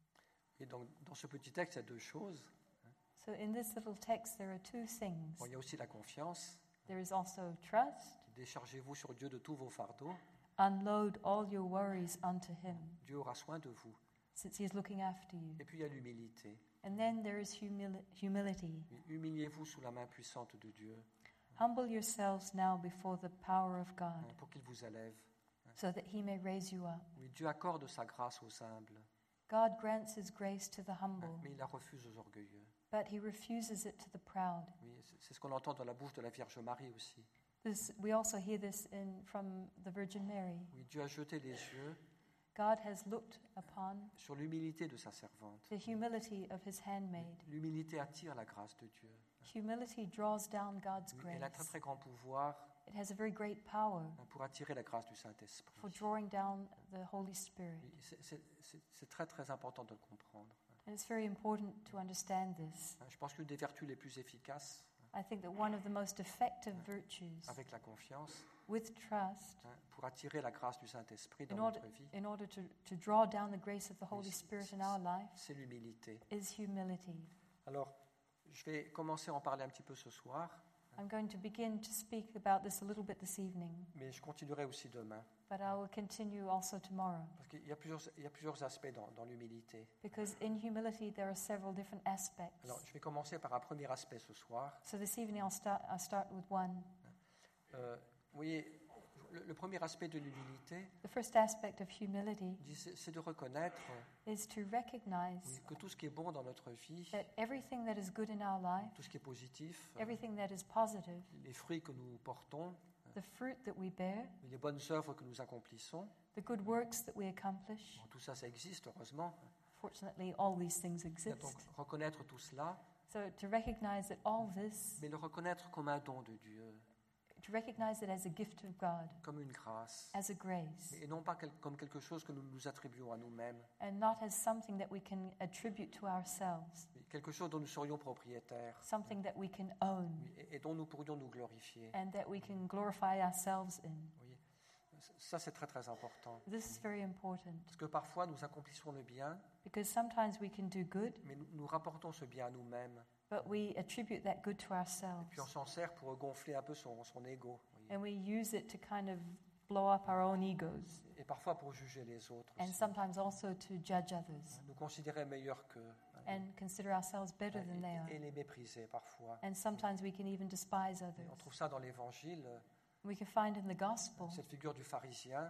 Speaker 3: Et donc, dans ce petit texte, il y a deux choses.
Speaker 2: So in this little text there are two things.
Speaker 3: Bon, il y a aussi la confiance.
Speaker 2: There is also trust.
Speaker 3: Déchargez-vous sur Dieu de tous vos fardeaux.
Speaker 2: Unload all your worries onto him,
Speaker 3: Dieu aura soin de vous.
Speaker 2: since he is looking after you.
Speaker 3: Et puis, il y a l'humilité.
Speaker 2: And then there is humility.
Speaker 3: Humiliez-vous sous la main puissante de Dieu
Speaker 2: Humble yourselves now before the power of God,
Speaker 3: pour qu'il vous élève.
Speaker 2: so that he may raise you up.
Speaker 3: Oui, Dieu accorde sa grâce aux humbles,
Speaker 2: God grants his grace to the humble,
Speaker 3: mais il la refuse aux orgueilleux.
Speaker 2: but he refuses it to the proud.
Speaker 3: Oui, c'est ce qu'on entend dans la bouche de la Vierge Marie aussi.
Speaker 2: We also hear this from the Virgin Mary.
Speaker 3: Oui, Dieu a jeté les yeux
Speaker 2: God has looked upon
Speaker 3: sur l'humilité de sa servante.
Speaker 2: the humility of his handmaid.
Speaker 3: L'humilité attire la grâce de Dieu.
Speaker 2: Humility draws down God's
Speaker 3: Oui, elle a un
Speaker 2: grace.
Speaker 3: très grand pouvoir
Speaker 2: It has a very great power
Speaker 3: pour attirer la grâce du Saint-Esprit.
Speaker 2: for drawing down the Holy Spirit.
Speaker 3: Oui, c'est très très important de le comprendre.
Speaker 2: And it's very important to understand this.
Speaker 3: Je pense qu'une des vertus les plus efficaces
Speaker 2: I think that one of the most effective virtues
Speaker 3: avec la confiance
Speaker 2: with trust,
Speaker 3: pour attirer la grâce du Saint-Esprit
Speaker 2: in
Speaker 3: dans
Speaker 2: order,
Speaker 3: notre vie,
Speaker 2: in order to draw down the grace of the Holy Spirit in our life,
Speaker 3: c'est l'humilité.
Speaker 2: is humility.
Speaker 3: Alors, je vais commencer à en parler un petit peu ce soir,
Speaker 2: I'm going to begin to speak about this a little bit this evening,
Speaker 3: mais je continuerai aussi demain.
Speaker 2: but I will continue also tomorrow.
Speaker 3: Parce qu'il y a plusieurs aspects dans l'humilité.
Speaker 2: Because in humility there are several different aspects.
Speaker 3: Alors, je vais commencer par un premier aspect ce soir.
Speaker 2: So this evening I'll start with one.
Speaker 3: Vous voyez, le premier aspect de l'humilité,
Speaker 2: The first aspect of humility
Speaker 3: c'est de reconnaître
Speaker 2: is to recognize
Speaker 3: que tout ce qui est bon dans notre vie,
Speaker 2: that everything that is good in our life,
Speaker 3: tout ce qui est positif,
Speaker 2: everything that is positive,
Speaker 3: les fruits que nous portons,
Speaker 2: the fruit that we bear,
Speaker 3: les bonnes œuvres que nous accomplissons,
Speaker 2: the good works that we accomplish.
Speaker 3: bon, tout ça, ça existe, heureusement.
Speaker 2: Fortunately, all these things
Speaker 3: Donc,
Speaker 2: exist.
Speaker 3: reconnaître tout cela,
Speaker 2: So to recognize that all this,
Speaker 3: mais le reconnaître comme un don de Dieu,
Speaker 2: to recognize it as a gift of God,
Speaker 3: comme une grâce,
Speaker 2: as a grace,
Speaker 3: et non pas comme quelque chose que nous nous attribuons à nous-mêmes,
Speaker 2: and not as something that we can attribute to ourselves,
Speaker 3: mais quelque chose dont nous serions propriétaires,
Speaker 2: something that we can own,
Speaker 3: et dont nous pourrions nous glorifier.
Speaker 2: and that we can glorify ourselves in.
Speaker 3: Vous voyez, ça, c'est très très important.
Speaker 2: This is very important,
Speaker 3: Parce que parfois, nous accomplissons le bien,
Speaker 2: because sometimes we can do good,
Speaker 3: mais nous rapportons ce bien à nous-mêmes,
Speaker 2: but we attribute that good to ourselves,
Speaker 3: puis on s'en sert pour gonfler un peu son ego. Vous voyez.
Speaker 2: and we use it to kind of blow up our own egos,
Speaker 3: Et parfois pour juger les autres
Speaker 2: and
Speaker 3: aussi.
Speaker 2: sometimes also to judge others,
Speaker 3: Nous considérer meilleurs qu'eux.
Speaker 2: and consider ourselves better than they are.
Speaker 3: Et les mépriser parfois.
Speaker 2: And sometimes we can even despise
Speaker 3: Et
Speaker 2: others.
Speaker 3: on trouve ça dans l'Évangile,
Speaker 2: We can find in the gospel
Speaker 3: cette figure du pharisien,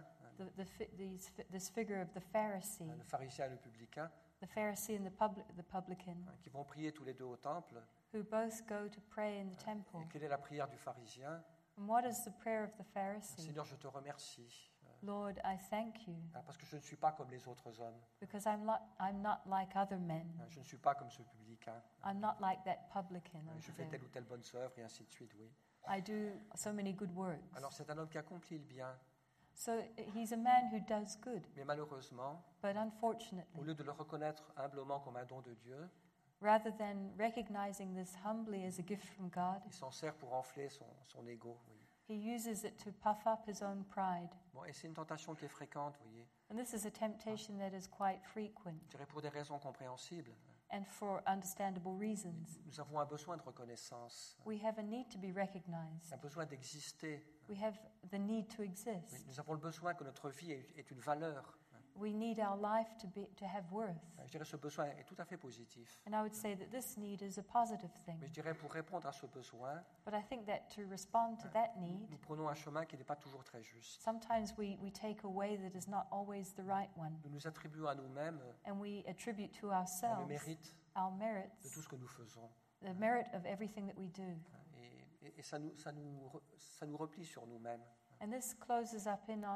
Speaker 2: this figure of the Pharisee,
Speaker 3: le pharisien et le publicain,
Speaker 2: the Pharisee and the publican,
Speaker 3: qui vont prier tous les deux au temple.
Speaker 2: who both go to pray in the temple.
Speaker 3: Et quelle est la prière du pharisien?
Speaker 2: And what is the prayer of the Pharisee?
Speaker 3: Seigneur, je te remercie
Speaker 2: Lord, I thank you
Speaker 3: parce que je ne suis pas comme les autres hommes.
Speaker 2: because I'm not like other men.
Speaker 3: Je ne suis pas comme ce publicain.
Speaker 2: I'm not like that publican
Speaker 3: Je
Speaker 2: over
Speaker 3: fais
Speaker 2: there.
Speaker 3: telle ou telle bonne œuvre et ainsi de suite, oui.
Speaker 2: I do so many good works.
Speaker 3: Alors c'est un homme qui accomplit le bien,
Speaker 2: So he's a man who does good,
Speaker 3: mais malheureusement,
Speaker 2: but
Speaker 3: au
Speaker 2: unfortunately,
Speaker 3: lieu de le reconnaître humblement comme un don de Dieu,
Speaker 2: rather than recognizing this humbly as a gift from God,
Speaker 3: il s'en sert pour enfler son ego. Oui.
Speaker 2: he uses it to puff up his own pride.
Speaker 3: Bon, et c'est une tentation qui est fréquente, vous voyez.
Speaker 2: And this is a temptation that is quite frequent
Speaker 3: Je dirais pour des raisons compréhensibles.
Speaker 2: and for understandable reasons.
Speaker 3: Nous avons un besoin de reconnaissance,
Speaker 2: We have a need to be recognized.
Speaker 3: un besoin d'exister.
Speaker 2: We have the need to
Speaker 3: Oui,
Speaker 2: exist.
Speaker 3: nous avons le besoin que notre vie ait une valeur.
Speaker 2: We need our life to have worth.
Speaker 3: Je dirais que ce besoin est tout à fait positif.
Speaker 2: And I would say that this need is a positive thing.
Speaker 3: Mais je dirais pour répondre à ce besoin,
Speaker 2: But I think that to respond to that need,
Speaker 3: nous prenons un chemin qui n'est pas toujours très juste.
Speaker 2: sometimes we take a way that is not always the right one.
Speaker 3: Nous nous attribuons à nous-mêmes
Speaker 2: And we attribute to
Speaker 3: le
Speaker 2: ourselves
Speaker 3: mérite
Speaker 2: our
Speaker 3: de
Speaker 2: merits,
Speaker 3: tout ce que nous faisons.
Speaker 2: the merit of everything that we do.
Speaker 3: Et ça nous replie sur nous-mêmes.
Speaker 2: And this closes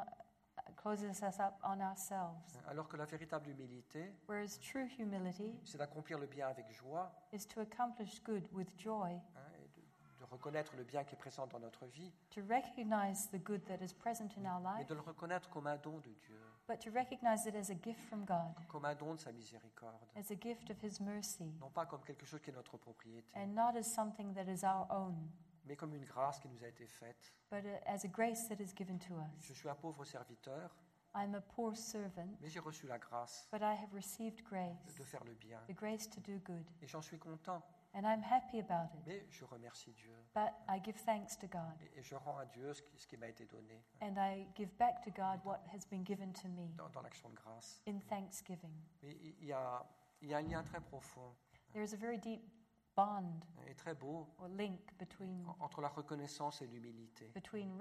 Speaker 2: us up on ourselves.
Speaker 3: Alors que la véritable humilité,
Speaker 2: Whereas true humility
Speaker 3: c'est d'accomplir le bien avec joie,
Speaker 2: is to accomplish good with joy,
Speaker 3: et de reconnaître le bien qui est présent dans notre vie,
Speaker 2: to recognize the good that is present in our
Speaker 3: mais
Speaker 2: life,
Speaker 3: de le reconnaître comme un don de Dieu,
Speaker 2: but to recognize it as a gift from God,
Speaker 3: comme un don de sa miséricorde,
Speaker 2: as a gift of His mercy,
Speaker 3: non pas comme quelque chose qui est notre propriété,
Speaker 2: and not as something that is our own,
Speaker 3: mais comme une grâce qui nous a été faite.
Speaker 2: but as a grace that is given to
Speaker 3: Je
Speaker 2: us.
Speaker 3: suis un pauvre serviteur,
Speaker 2: I'm a poor servant,
Speaker 3: mais j'ai reçu la grâce
Speaker 2: but I have received grace,
Speaker 3: de faire le bien,
Speaker 2: the grace to do good,
Speaker 3: et j'en suis content,
Speaker 2: and I'm happy about it.
Speaker 3: mais je remercie Dieu,
Speaker 2: But I give thanks to God,
Speaker 3: et je rends à Dieu ce qui m'a été donné
Speaker 2: and I give back to God what has been given to me
Speaker 3: dans l'action de grâce.
Speaker 2: in thanksgiving.
Speaker 3: Mais il y a un lien très profond
Speaker 2: There is a very deep bond
Speaker 3: et très beau
Speaker 2: or link between
Speaker 3: entre la reconnaissance et l'humilité.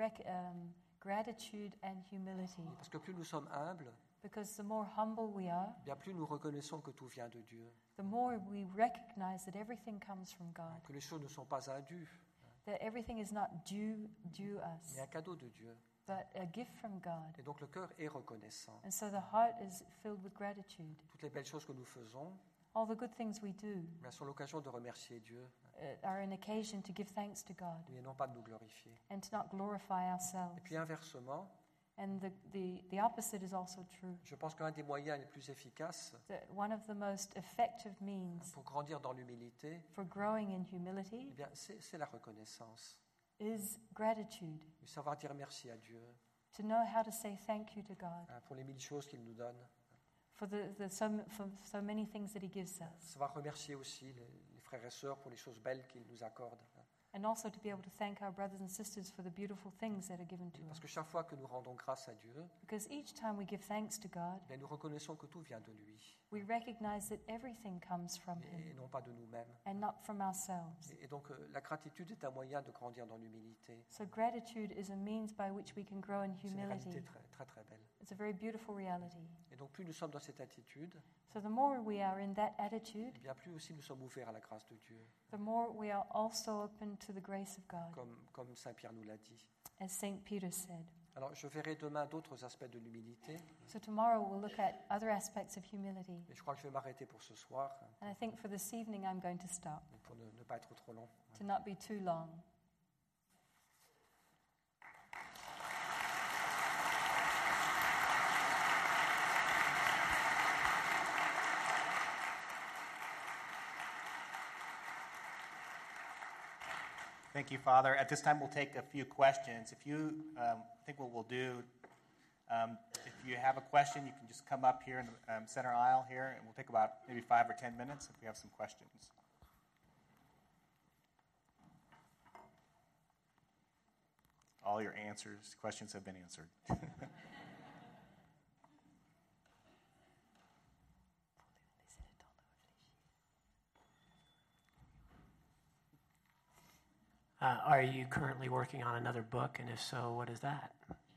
Speaker 2: gratitude and humility.
Speaker 3: Parce que plus nous sommes humbles,
Speaker 2: Because the more humble we are,
Speaker 3: bien plus nous reconnaissons que tout vient de Dieu,
Speaker 2: the more we recognize that everything comes from God,
Speaker 3: que les choses ne sont pas indues,
Speaker 2: that everything is not due us,
Speaker 3: mais un cadeau de Dieu.
Speaker 2: but a gift from God.
Speaker 3: Et donc le cœur est reconnaissant.
Speaker 2: And so the heart is filled with gratitude.
Speaker 3: Toutes les belles choses que nous faisons
Speaker 2: All the good things we do
Speaker 3: sont l'occasion de remercier Dieu
Speaker 2: are an occasion to give thanks to God
Speaker 3: et non pas de nous glorifier.
Speaker 2: and to not glorify ourselves.
Speaker 3: Et puis inversement,
Speaker 2: And the opposite is also true.
Speaker 3: je pense qu'un des moyens les plus efficaces
Speaker 2: That one of the most effective means
Speaker 3: pour grandir dans l'humilité,
Speaker 2: for growing in humility
Speaker 3: eh bien, c'est la reconnaissance.
Speaker 2: is gratitude.
Speaker 3: De savoir dire merci à Dieu
Speaker 2: To know how to say thank you to God
Speaker 3: pour les 1000 choses qu'il nous donne.
Speaker 2: for for so many things that He gives us,
Speaker 3: Savoir remercier aussi les frères et sœurs pour les choses belles qu'il nous accorde.
Speaker 2: and also to be able to thank our brothers and sisters for the beautiful things that are given to
Speaker 3: Parce
Speaker 2: us.
Speaker 3: que chaque fois que nous rendons grâce à Dieu,
Speaker 2: Because each time we give thanks to God,
Speaker 3: eh bien, nous reconnaissons que tout vient de lui
Speaker 2: we recognize that everything comes from
Speaker 3: et
Speaker 2: Him
Speaker 3: non pas de nous-mêmes.
Speaker 2: and not from ourselves.
Speaker 3: Et donc la gratitude est un moyen de grandir dans l'humilité.
Speaker 2: So gratitude is a means by which we can grow in
Speaker 3: C'est une réalité
Speaker 2: humility.
Speaker 3: très, très, très belle.
Speaker 2: It's a very beautiful reality.
Speaker 3: Et donc plus nous sommes dans cette attitude,
Speaker 2: So the more we are in that attitude,
Speaker 3: eh bien plus aussi nous sommes ouverts à la grâce de Dieu,
Speaker 2: the more we are also open to the grace of God,
Speaker 3: comme Saint Pierre nous l'a dit.
Speaker 2: as St. Peter said.
Speaker 3: Alors je verrai demain d'autres aspects de l'humilité,
Speaker 2: So tomorrow we'll look at other aspects of humility.
Speaker 3: mais je crois que je vais m'arrêter pour ce soir,
Speaker 2: And I think for this evening I'm going to stop,
Speaker 3: pour ne pas être trop long.
Speaker 2: to not be too long.
Speaker 1: Thank you, Father. At this time, we'll take a few questions. If you, I think what we'll do, if you have a question, you can just come up here in the center aisle here, and we'll take about maybe 5 or 10 minutes if we have some questions. All your questions have been answered.
Speaker 4: Are you currently working on another book, and if so, what is that?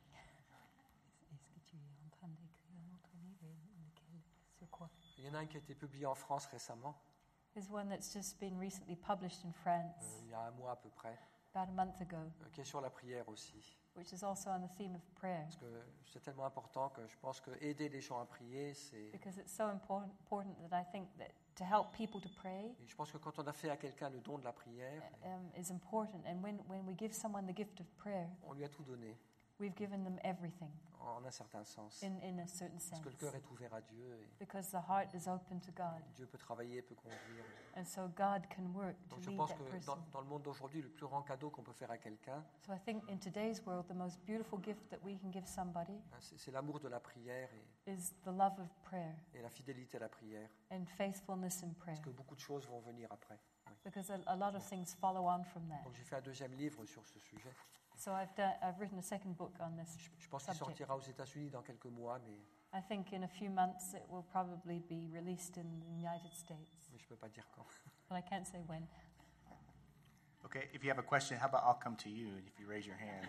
Speaker 3: Il y en a un qui a été publié en France récemment,
Speaker 2: There's one that's just been recently published in France,
Speaker 3: il y a un mois à peu près,
Speaker 2: about a month ago,
Speaker 3: qui est sur la prière aussi.
Speaker 2: which is also on the theme of prayer,
Speaker 3: Parce que c'est tellement important que je pense que aider les gens à prier, c'est...
Speaker 2: because it's so important that I think that to help people to pray
Speaker 3: Et je pense que quand on a fait à quelqu'un le don de la prière,
Speaker 2: is important. And when we give someone the gift of prayer,
Speaker 3: on lui a tout donné,
Speaker 2: we've given them everything
Speaker 3: en un certain sens.
Speaker 2: in a certain
Speaker 3: Parce
Speaker 2: sense,
Speaker 3: que le cœur est ouvert à Dieu et
Speaker 2: because the heart is open to God.
Speaker 3: Dieu peut travailler, peut conduire.
Speaker 2: And so God can work to
Speaker 3: Donc je
Speaker 2: lead
Speaker 3: pense
Speaker 2: that
Speaker 3: que
Speaker 2: person.
Speaker 3: dans le monde d'aujourd'hui, le plus grand cadeau qu'on peut faire à quelqu'un,
Speaker 2: So I think in today's world, the most beautiful gift that we can give somebody
Speaker 3: c'est l'amour de la prière
Speaker 2: is the love of prayer
Speaker 3: et la fidélité à la prière.
Speaker 2: and faithfulness in prayer,
Speaker 3: Parce que beaucoup de choses vont venir après. Oui.
Speaker 2: because a lot of things follow on from that.
Speaker 3: Donc j'ai fait un deuxième livre sur ce sujet.
Speaker 2: So I've written a second book on this
Speaker 3: Je pense qu'il
Speaker 2: subject.
Speaker 3: sortira aux États-Unis dans quelques mois, mais
Speaker 2: I think in a few months it will probably be released in the United States,
Speaker 3: je ne peux pas dire quand.
Speaker 2: but I can't say when.
Speaker 1: Okay, if you have a question, how about I'll come to you if you raise your hand?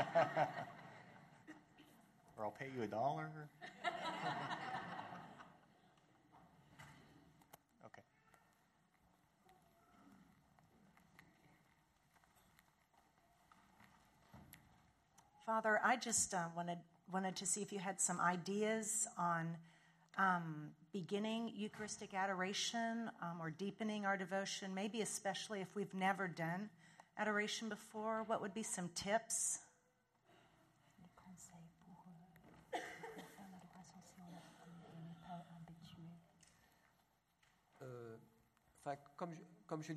Speaker 1: Or I'll pay you $1. Okay.
Speaker 5: Father, I just wanted to see if you had some ideas on beginning Eucharistic adoration or deepening our devotion, maybe especially if we've never done adoration before. What would be some tips?
Speaker 3: Enfin, comme je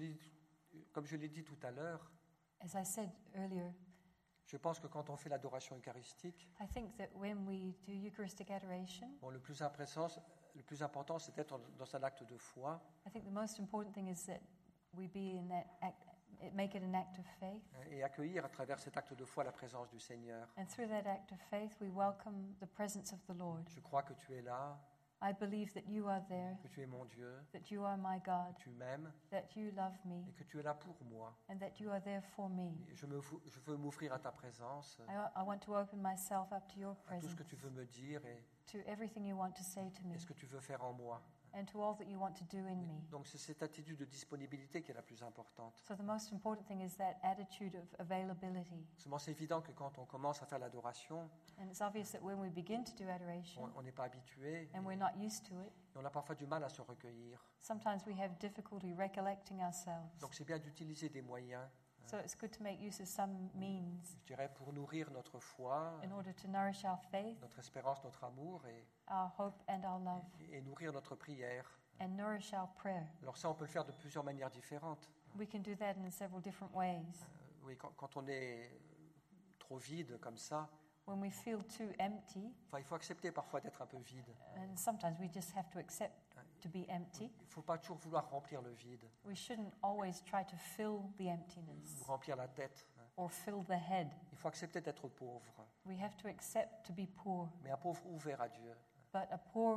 Speaker 3: l'ai dit tout à l'heure,
Speaker 2: As I said earlier,
Speaker 3: je pense que quand on fait l'adoration eucharistique,
Speaker 2: I think that when we do Eucharistic adoration,
Speaker 3: bon, le plus important, c'est d'être dans un acte de foi,
Speaker 2: I think the most important thing is that we be in that act, make it an act of faith.
Speaker 3: et accueillir à travers cet acte de foi la présence du Seigneur.
Speaker 2: And through that act of faith, we welcome the presence of the Lord.
Speaker 3: Je crois que tu es là,
Speaker 2: I believe that you are there,
Speaker 3: que tu es mon Dieu,
Speaker 2: that you are my God,
Speaker 3: que tu m'aimes
Speaker 2: that you love me,
Speaker 3: et que tu es là pour moi.
Speaker 2: and that you are there for me.
Speaker 3: Et je veux m'offrir à ta présence,
Speaker 2: I want to open myself up to your
Speaker 3: à tout ce
Speaker 2: presence,
Speaker 3: que tu veux me dire et
Speaker 2: to everything you want to say to me,
Speaker 3: ce que tu veux faire en moi.
Speaker 2: and to all that you want to do in me.
Speaker 3: Donc c'est cette attitude de disponibilité qui est la plus importante.
Speaker 2: So the most important thing is that attitude of availability.
Speaker 3: Seulement c'est évident que quand on commence à faire l'adoration,
Speaker 2: And it's obvious that when we begin to do adoration,
Speaker 3: on n'est pas habitué
Speaker 2: and we're not used to it,
Speaker 3: et on a parfois du mal à se recueillir.
Speaker 2: sometimes we have difficulty recollecting ourselves.
Speaker 3: Donc c'est bien d'utiliser des moyens,
Speaker 2: So it's good to make use of some means
Speaker 3: je dirais, pour nourrir notre foi,
Speaker 2: in order to nourish our faith,
Speaker 3: notre espérance, notre amour
Speaker 2: our hope, and our love,
Speaker 3: et nourrir notre prière.
Speaker 2: and nourish our prayer.
Speaker 3: Alors ça, on peut le faire de plusieurs manières différentes.
Speaker 2: We can do that in several different ways.
Speaker 3: Oui, quand on est trop vide comme ça,
Speaker 2: When we feel too empty,
Speaker 3: il faut accepter parfois d'être un peu vide.
Speaker 2: and sometimes we just have to accept to be empty,
Speaker 3: Il ne faut pas toujours vouloir remplir le vide
Speaker 2: we shouldn't always try to fill the
Speaker 3: ou
Speaker 2: emptiness
Speaker 3: remplir la tête.
Speaker 2: or fill the head.
Speaker 3: Il faut accepter d'être pauvre,
Speaker 2: We have to accept to be poor,
Speaker 3: mais un pauvre ouvert à Dieu,
Speaker 2: but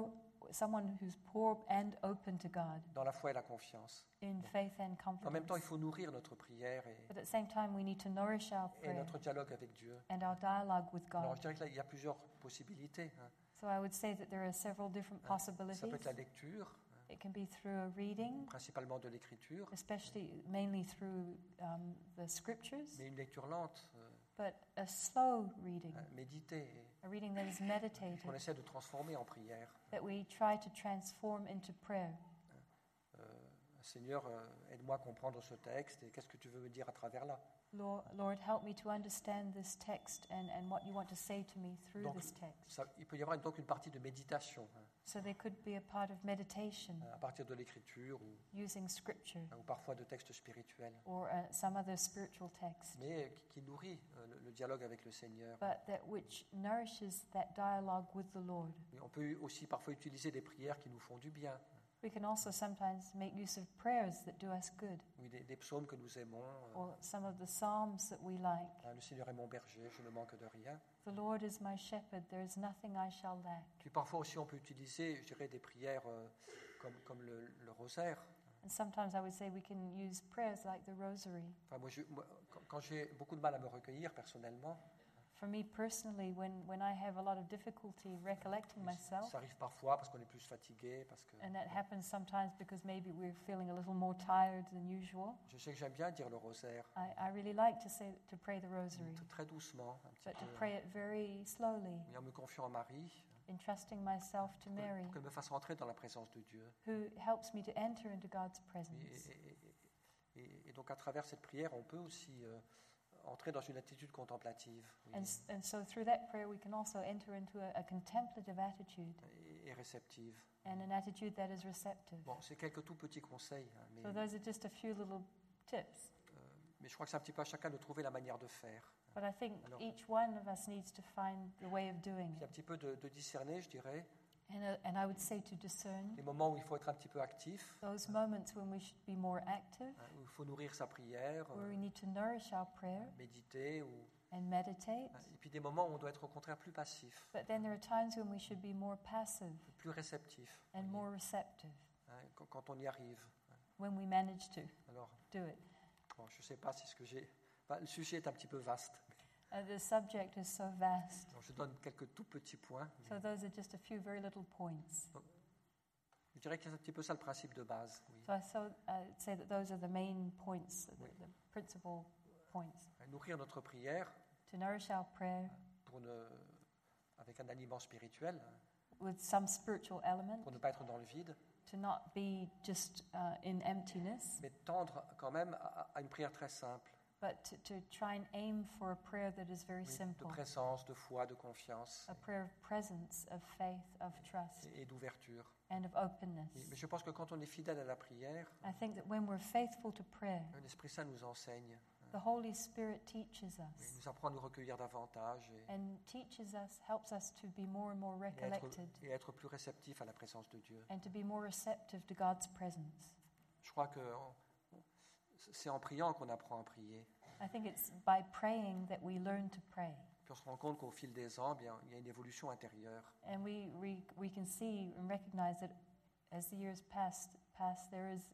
Speaker 2: someone who's poor and open to God
Speaker 3: dans la foi et la confiance.
Speaker 2: in faith and
Speaker 3: En même temps, il
Speaker 2: confidence.
Speaker 3: faut nourrir notre prière
Speaker 2: But at the same time, we need to nourish our
Speaker 3: et
Speaker 2: prayer
Speaker 3: notre dialogue avec Dieu.
Speaker 2: and our dialogue with
Speaker 3: Alors,
Speaker 2: God.
Speaker 3: je dirais que là, il y a plusieurs possibilités.
Speaker 2: So I would say that there are several different
Speaker 3: Ça peut
Speaker 2: possibilities.
Speaker 3: être la lecture,
Speaker 2: It can be through a reading,
Speaker 3: principalement de l'écriture,
Speaker 2: especially mainly through the scriptures,
Speaker 3: mais une lecture lente,
Speaker 2: but a slow reading,
Speaker 3: méditée,
Speaker 2: a reading that is
Speaker 3: qu'on
Speaker 2: meditated,
Speaker 3: essaie de transformer en prière.
Speaker 2: that we try to transform into prayer.
Speaker 3: Seigneur, aide-moi à comprendre ce texte et qu'est-ce que tu veux me dire à travers là.
Speaker 2: Lord, help me to understand this text and what you want to say to me through
Speaker 3: Donc,
Speaker 2: this text.
Speaker 3: il peut y avoir donc une partie de méditation
Speaker 2: So there could be a part of meditation
Speaker 3: à partir de l'écriture
Speaker 2: using scripture
Speaker 3: ou parfois de textes spirituels,
Speaker 2: or some other spiritual text,
Speaker 3: mais qui nourrit le dialogue avec le Seigneur.
Speaker 2: but that which nourishes that dialogue with the Lord.
Speaker 3: Mais on peut aussi parfois utiliser des prières qui nous font du bien,
Speaker 2: We can also sometimes make use of prayers that do us good,
Speaker 3: oui, des psaumes que nous aimons.
Speaker 2: or some of the psalms that we like.
Speaker 3: Le Seigneur est mon berger, je ne manque de rien.
Speaker 2: The Lord is my shepherd, there is nothing I shall lack.
Speaker 3: Puis parfois aussi on peut utiliser, je dirais, des prières comme le rosaire.
Speaker 2: And sometimes I would say we can use prayers like the rosary.
Speaker 3: Enfin, moi, quand j'ai beaucoup de mal à me recueillir personnellement,
Speaker 2: For me personally, when I have a lot of difficulty recollecting myself,
Speaker 3: Ça arrive parfois parce qu'on est plus fatigué, parce que
Speaker 2: and that happens sometimes because maybe we're feeling a little more tired than usual,
Speaker 3: je sais que j'aime bien dire le rosaire,
Speaker 2: I really like to pray the rosary,
Speaker 3: très doucement, un petit
Speaker 2: but to
Speaker 3: peu,
Speaker 2: pray it very slowly,
Speaker 3: et en me confiant à Marie,
Speaker 2: entrusting myself to Mary,
Speaker 3: pour qu'elle me fasse rentrer dans la présence de Dieu.
Speaker 2: who helps me to enter into God's
Speaker 3: Et,
Speaker 2: presence.
Speaker 3: et donc à travers cette prière, on peut aussi entrer dans une attitude contemplative, oui,
Speaker 2: And so through that prayer, we can also enter into a contemplative attitude
Speaker 3: et réceptive.
Speaker 2: and an attitude that is receptive.
Speaker 3: Bon, c'est quelques tout petits conseils, hein,
Speaker 2: So those are just a few little tips.
Speaker 3: mais je crois que c'est un petit peu à chacun de trouver la manière de faire.
Speaker 2: But I think
Speaker 3: Alors-
Speaker 2: each one of us needs to find the way of doing
Speaker 3: Puis un
Speaker 2: it.
Speaker 3: petit peu de discerner, je dirais,
Speaker 2: And I would say to discern
Speaker 3: les moments où il faut être un petit peu actif,
Speaker 2: those moments when we should be more active,
Speaker 3: hein, où il faut nourrir sa prière,
Speaker 2: where we need to nourish our prayer
Speaker 3: méditer,
Speaker 2: and meditate.
Speaker 3: et puis des moments où on doit être au contraire plus passif,
Speaker 2: But then there are times when we should be more passive
Speaker 3: plus réceptif,
Speaker 2: and more receptive
Speaker 3: hein, quand on y arrive.
Speaker 2: when we manage to
Speaker 3: Alors,
Speaker 2: do it.
Speaker 3: bon, je ne sais pas si ce que j'ai... Enfin, le sujet est un petit peu vaste.
Speaker 2: The subject is so vast.
Speaker 3: Alors, je donne quelques tout petits points.
Speaker 2: So those are just a few very little points.
Speaker 3: Je dirais que c'est un petit peu ça le principe de base. Oui.
Speaker 2: So I'd say that those are the main points, the principal points.
Speaker 3: Nourrir notre prière
Speaker 2: To nourish our prayer
Speaker 3: avec un aliment spirituel,
Speaker 2: with some spiritual element,
Speaker 3: pour ne pas être dans le vide,
Speaker 2: to not be just in emptiness,
Speaker 3: mais tendre quand même à une prière très simple,
Speaker 2: but to try and aim for a prayer that is very
Speaker 3: oui, de
Speaker 2: simple,
Speaker 3: présence, de foi, de confiance
Speaker 2: a prayer of presence, of faith, of trust,
Speaker 3: et d'ouverture.
Speaker 2: and of openness.
Speaker 3: Mais je pense que quand on est fidèle à la prière,
Speaker 2: I think that when we're faithful to prayer,
Speaker 3: l'Esprit Saint nous enseigne,
Speaker 2: the Holy Spirit teaches
Speaker 3: oui,
Speaker 2: us
Speaker 3: nous apprend à nous recueillir davantage
Speaker 2: and teaches us, helps us to be more and more recollected
Speaker 3: et être plus réceptif à la présence de Dieu.
Speaker 2: and to be more receptive to God's presence.
Speaker 3: Je crois que c'est en priant qu'on apprend à prier.
Speaker 2: I think it's by praying that we learn to pray.
Speaker 3: Puis on se rend compte qu'au fil des ans, bien, il y a une évolution intérieure.
Speaker 2: And we can see and recognize that as the years pass, there is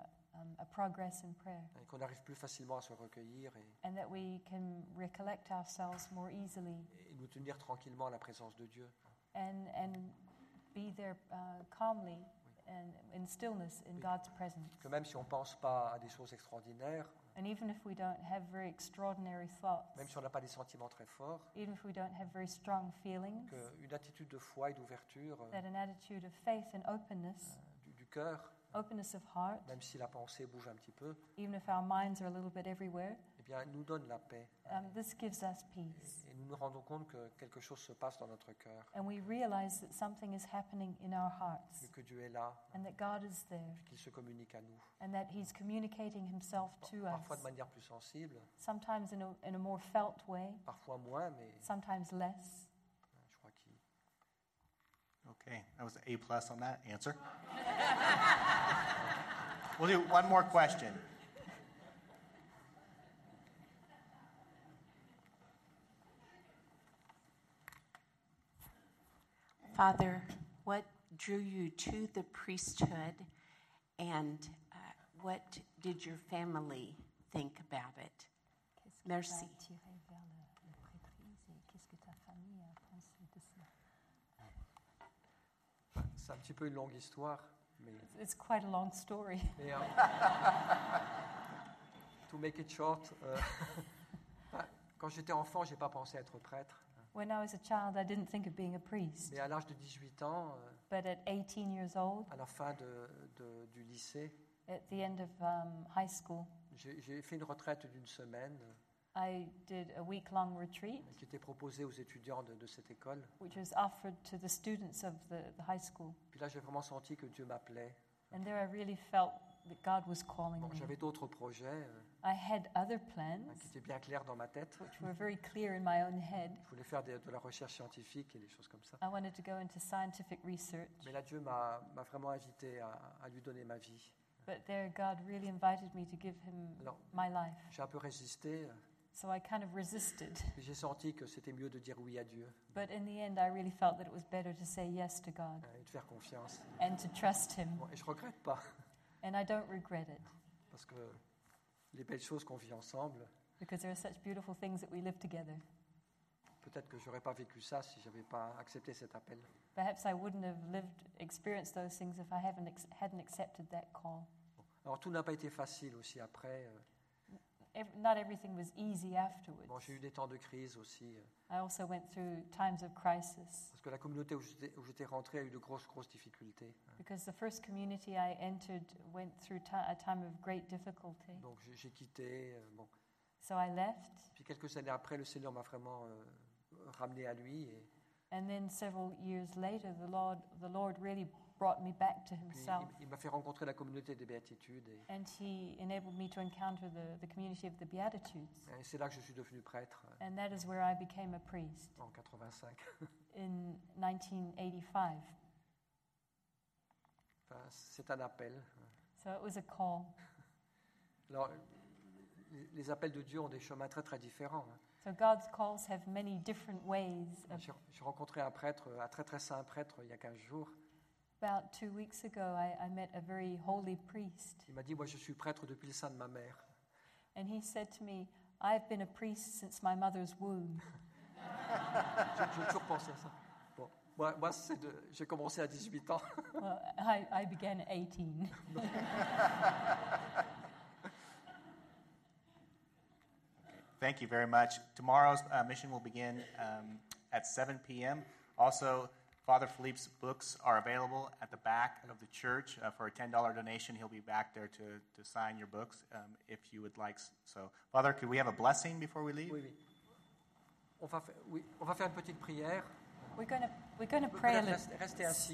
Speaker 2: a progress in prayer,
Speaker 3: Et qu'on arrive plus facilement à se recueillir
Speaker 2: and that we can recollect ourselves more easily
Speaker 3: et nous tenir tranquillement à la présence de Dieu.
Speaker 2: and be there calmly and in stillness in God's presence.
Speaker 3: Que même si on ne pense pas à des choses extraordinaires,
Speaker 2: And even if we don't have very extraordinary thoughts,
Speaker 3: même si on n'a pas des sentiments très forts,
Speaker 2: even if we don't have very strong feelings,
Speaker 3: qu'une attitude de foi et d'ouverture
Speaker 2: that an attitude of faith and openness,
Speaker 3: du cœur,
Speaker 2: openness of heart,
Speaker 3: même si la pensée bouge un petit peu,
Speaker 2: even if our minds are a little bit everywhere,
Speaker 3: eh bien, nous donne la paix.
Speaker 2: this gives us peace.
Speaker 3: Et nous nous rendons compte que quelque chose se passe dans notre cœur,
Speaker 2: And we realize that something is happening in our hearts,
Speaker 3: que Dieu est là,
Speaker 2: and that God is there,
Speaker 3: qu'il se communique à nous.
Speaker 2: and that He's communicating Himself to
Speaker 3: Parfois de
Speaker 2: us,
Speaker 3: manière plus sensible,
Speaker 2: sometimes in a more felt way,
Speaker 3: parfois moins, mais
Speaker 2: sometimes less.
Speaker 3: je crois qu'il...
Speaker 1: Okay, that was an A+ on that answer. We'll do one more question.
Speaker 6: Father, what drew you to the priesthood, and what did your family think about it? Merci.
Speaker 3: C'est un petit peu une longue histoire, mais...
Speaker 2: It's quite a long story.
Speaker 3: mais to make it short, quand j'étais enfant, je n'ai pas pensé être prêtre.
Speaker 2: When I was a child, I didn't think of being a priest.
Speaker 3: Mais à l'âge de 18 ans,
Speaker 2: But at 18 years old,
Speaker 3: à la fin du lycée,
Speaker 2: at the end of high school,
Speaker 3: j'ai fait une retraite d'une semaine
Speaker 2: I did a week-long retreat,
Speaker 3: qui était proposée aux étudiants de cette école.
Speaker 2: which was offered to the students of the high school.
Speaker 3: Puis là, j'ai vraiment senti que Dieu m'appelait.
Speaker 2: And there I really felt that God was calling
Speaker 3: Bon,
Speaker 2: me.
Speaker 3: j'avais d'autres projets
Speaker 2: I had other plans,
Speaker 3: qui étaient bien clairs dans ma tête.
Speaker 2: which were very clear in my own head.
Speaker 3: Je voulais faire de la recherche scientifique et des choses comme ça.
Speaker 2: I wanted to go into scientific research.
Speaker 3: Mais là, Dieu m'a vraiment invité à lui donner ma vie.
Speaker 2: But there, God really invited me to give Him
Speaker 3: Alors,
Speaker 2: my life.
Speaker 3: j'ai un peu résisté,
Speaker 2: So I kind of resisted.
Speaker 3: puis j'ai senti que c'était mieux de dire oui à Dieu
Speaker 2: But in the end, I really felt that it was better to say yes to God
Speaker 3: et de faire confiance.
Speaker 2: and to trust Him.
Speaker 3: Bon, et je ne regrette pas,
Speaker 2: And I don't regret it,
Speaker 3: parce que les belles choses qu'on vit ensemble,
Speaker 2: because there are such beautiful things that we live together.
Speaker 3: peut-être que je n'aurais pas vécu ça si je n'avais pas accepté cet appel.
Speaker 2: Perhaps I wouldn't have experienced those things if I hadn't accepted that call.
Speaker 3: Alors tout n'a pas été facile aussi après.
Speaker 2: Not everything was easy afterwards.
Speaker 3: Bon, j'ai eu des temps de crise aussi,
Speaker 2: I also went through times of crisis
Speaker 3: parce que la communauté où j'étais rentré a eu de grosses difficultés.
Speaker 2: because the first community I entered went through a time of great difficulty.
Speaker 3: Donc j'ai quitté. Bon.
Speaker 2: So I left,
Speaker 3: Puis quelques années après, le Seigneur m'a vraiment ramené à lui. Et
Speaker 2: and then several years later, the Lord really brought me back to
Speaker 3: puis
Speaker 2: Himself,
Speaker 3: il m'a fait rencontrer la communauté des béatitudes.
Speaker 2: and He enabled me to encounter the community of the Beatitudes,
Speaker 3: Et c'est là que je suis devenu prêtre
Speaker 2: and that is where I became a priest
Speaker 3: en 85.
Speaker 2: in 1985.
Speaker 3: Enfin, c'est un appel.
Speaker 2: So it was a call.
Speaker 3: Alors, les appels de Dieu ont des chemins très différents.
Speaker 2: So God's calls have many different ways.
Speaker 3: J'ai rencontré un prêtre, un très saint prêtre, il y a 15 jours.
Speaker 2: About 2 weeks ago, I met a very holy priest,
Speaker 3: Il m'a dit, moi je suis prêtre depuis le sein de ma mère.
Speaker 2: and he said to me, I've been a priest since my mother's womb.
Speaker 3: J'ai toujours pensé à ça. Bon, moi j'ai commencé à 18 ans.
Speaker 2: Well, I began at 18.
Speaker 1: Thank you very much. Tomorrow's mission will begin at 7 p.m. Also, Father Philippe's books are available at the back of the church. For a $10 donation, he'll be back there to sign your books if you would like so. Father, could we have a blessing before we leave?
Speaker 3: Oui. On va faire une petite prière.
Speaker 2: We're going to pray a little.
Speaker 3: Restez assis.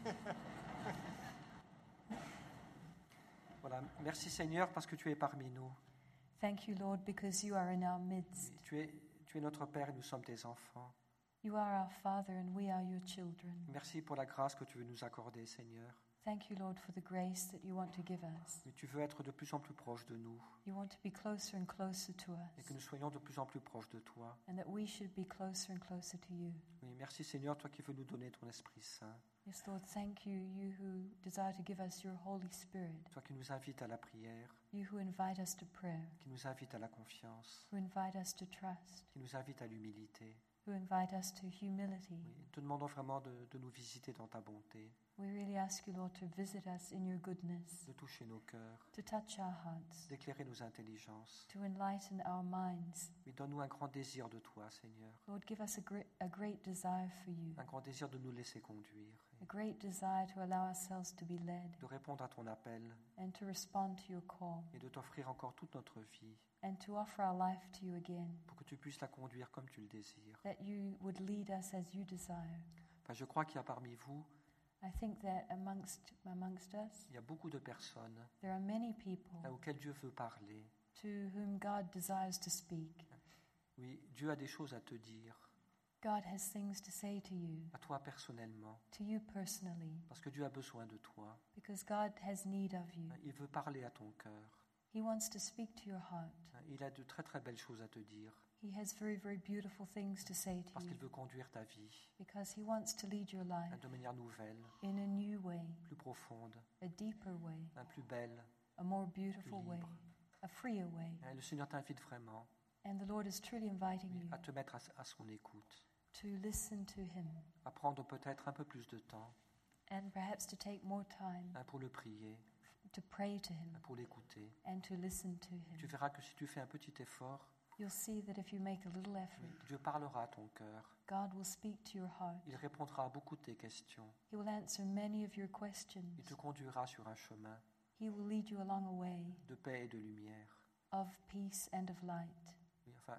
Speaker 3: Voilà. Merci Seigneur parce que tu es parmi nous.
Speaker 2: Thank you, Lord, because you are in our midst.
Speaker 3: Tu es notre Père et nous sommes tes enfants.
Speaker 2: You are our Father and we are your children.
Speaker 3: Merci pour la grâce que tu veux nous accorder, Seigneur.
Speaker 2: Thank you, Lord, for the grace that you want to give us.
Speaker 3: Mais tu veux être de plus en plus proche de nous
Speaker 2: You want to be closer and closer to
Speaker 3: et
Speaker 2: us,
Speaker 3: que nous soyons de plus en plus proches de toi.
Speaker 2: and that we should be closer and closer to you.
Speaker 3: Oui, merci Seigneur, toi qui veux nous donner ton Esprit Saint,
Speaker 2: Yes, Lord, thank you, you who desire to give us your Holy Spirit,
Speaker 3: toi qui nous invites à la prière,
Speaker 2: you who invite us to prayer,
Speaker 3: qui nous invite à la confiance,
Speaker 2: who invite us to trust,
Speaker 3: qui nous invite à l'humilité.
Speaker 2: who invite us to humility.
Speaker 3: Oui, te demandons vraiment de nous visiter dans ta bonté,
Speaker 2: We really ask you, Lord, to visit us in your goodness,
Speaker 3: de toucher nos cœurs,
Speaker 2: to touch our hearts,
Speaker 3: d'éclairer nos intelligences.
Speaker 2: to enlighten our minds.
Speaker 3: Oui, donne-nous un grand désir de toi, Seigneur,
Speaker 2: Lord, give us a great desire for you,
Speaker 3: un grand désir de nous laisser conduire,
Speaker 2: a great desire to allow ourselves to be led
Speaker 3: de répondre à ton appel
Speaker 2: and to respond to your call
Speaker 3: et de t'offrir encore toute notre vie
Speaker 2: and to offer our life to you again,
Speaker 3: pour que tu puisses la conduire comme tu le désires.
Speaker 2: that you would lead us as you desire.
Speaker 3: Enfin, je crois qu'il y a parmi vous,
Speaker 2: I think that amongst us,
Speaker 3: il y a beaucoup de personnes
Speaker 2: there are many people
Speaker 3: auxquelles Dieu veut parler.
Speaker 2: to whom God desires to speak.
Speaker 3: Oui, Dieu a des choses à te dire,
Speaker 2: God has things to say to you,
Speaker 3: à toi personnellement,
Speaker 2: to you personally,
Speaker 3: parce que Dieu a besoin de toi.
Speaker 2: because God has need of you.
Speaker 3: Il veut parler à ton cœur.
Speaker 2: He wants to speak to your heart.
Speaker 3: Il a de très belles choses à te dire,
Speaker 2: He has very, very beautiful things to say to
Speaker 3: parce
Speaker 2: you,
Speaker 3: qu'il veut conduire ta vie
Speaker 2: because He wants to lead your life
Speaker 3: de manière nouvelle,
Speaker 2: in a new way,
Speaker 3: plus profonde,
Speaker 2: a deeper way,
Speaker 3: plus belle.
Speaker 2: a more beautiful
Speaker 3: Plus
Speaker 2: way,
Speaker 3: libre.
Speaker 2: a freer way.
Speaker 3: Le Seigneur t'invite vraiment
Speaker 2: And the Lord is truly inviting you
Speaker 3: à te mettre à son écoute,
Speaker 2: to listen to Him
Speaker 3: à prendre peut-être un peu plus de temps
Speaker 2: and perhaps to take more time
Speaker 3: pour le prier,
Speaker 2: to pray to Him
Speaker 3: pour l'écouter.
Speaker 2: and to listen to
Speaker 3: Tu
Speaker 2: Him.
Speaker 3: verras que si tu fais un petit effort,
Speaker 2: You'll see that if you make a little effort,
Speaker 3: Dieu parlera à ton cœur.
Speaker 2: God will speak to your heart.
Speaker 3: Il répondra à beaucoup de tes questions.
Speaker 2: He will answer many of your
Speaker 3: Il
Speaker 2: questions.
Speaker 3: te conduira sur un chemin
Speaker 2: He will lead you along a way
Speaker 3: de paix et de lumière.
Speaker 2: of peace and of light.
Speaker 3: Oui, enfin,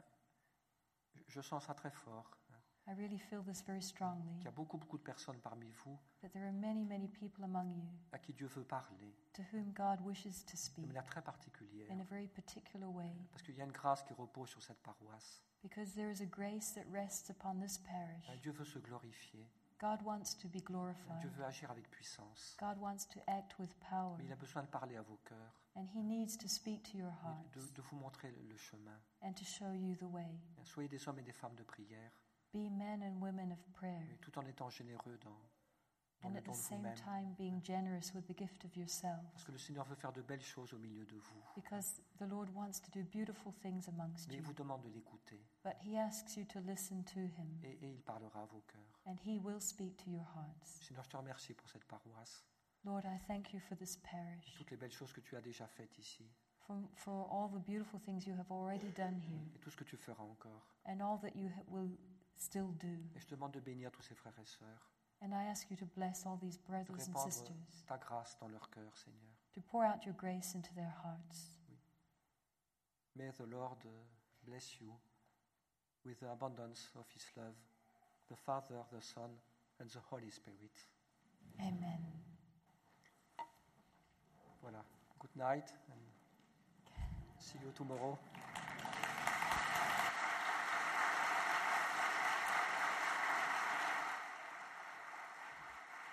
Speaker 3: je sens ça très fort.
Speaker 2: I really feel this very strongly,
Speaker 3: Il y a beaucoup de personnes parmi vous
Speaker 2: that there are many, many people among you
Speaker 3: à qui Dieu veut parler
Speaker 2: to whom God wishes to
Speaker 3: de
Speaker 2: speak
Speaker 3: manière très particulière.
Speaker 2: in a very particular way,
Speaker 3: Parce qu'il y a une grâce qui repose sur cette paroisse.
Speaker 2: because there is a grace that rests upon this parish.
Speaker 3: Dieu veut se glorifier.
Speaker 2: God wants to be
Speaker 3: Dieu
Speaker 2: glorified.
Speaker 3: veut agir avec puissance.
Speaker 2: God wants to act with power,
Speaker 3: Mais il a besoin de parler à vos cœurs,
Speaker 2: and He needs to speak to your
Speaker 3: et
Speaker 2: hearts
Speaker 3: de vous montrer le chemin.
Speaker 2: and to show you the way.
Speaker 3: Soyez des hommes et des femmes de prière,
Speaker 2: Be men and women of prayer,
Speaker 3: mais tout en étant généreux dans
Speaker 2: and
Speaker 3: le
Speaker 2: at
Speaker 3: don
Speaker 2: the
Speaker 3: de
Speaker 2: same
Speaker 3: vous-même.
Speaker 2: time being generous with the gift of yourself.
Speaker 3: Parce que le Seigneur veut faire de belles choses au milieu de vous.
Speaker 2: Because the Lord wants to do beautiful things amongst
Speaker 3: Mais il
Speaker 2: you.
Speaker 3: vous demande de l'écouter.
Speaker 2: But He asks you to listen to Him,
Speaker 3: Et il parlera à vos cœurs.
Speaker 2: and He will speak to your hearts.
Speaker 3: Seigneur, je te remercie pour cette paroisse.
Speaker 2: Lord, I thank you for this parish,
Speaker 3: Toutes les belles choses que tu as déjà faites ici.
Speaker 2: for all the beautiful things you have already done here,
Speaker 3: Et tout ce que tu feras encore.
Speaker 2: and all that you will still do.
Speaker 3: Et je te demande de bénir tous ces frères et sœurs.
Speaker 2: And I ask you to bless all these
Speaker 3: De
Speaker 2: brothers and
Speaker 3: répandre
Speaker 2: sisters,
Speaker 3: ta grâce dans leur cœur, Seigneur.
Speaker 2: to pour out your grace into their hearts.
Speaker 3: May the Lord bless you with the abundance of His love, the Father, the Son, and the Holy Spirit.
Speaker 2: Amen.
Speaker 3: Voilà. Good night and see you tomorrow.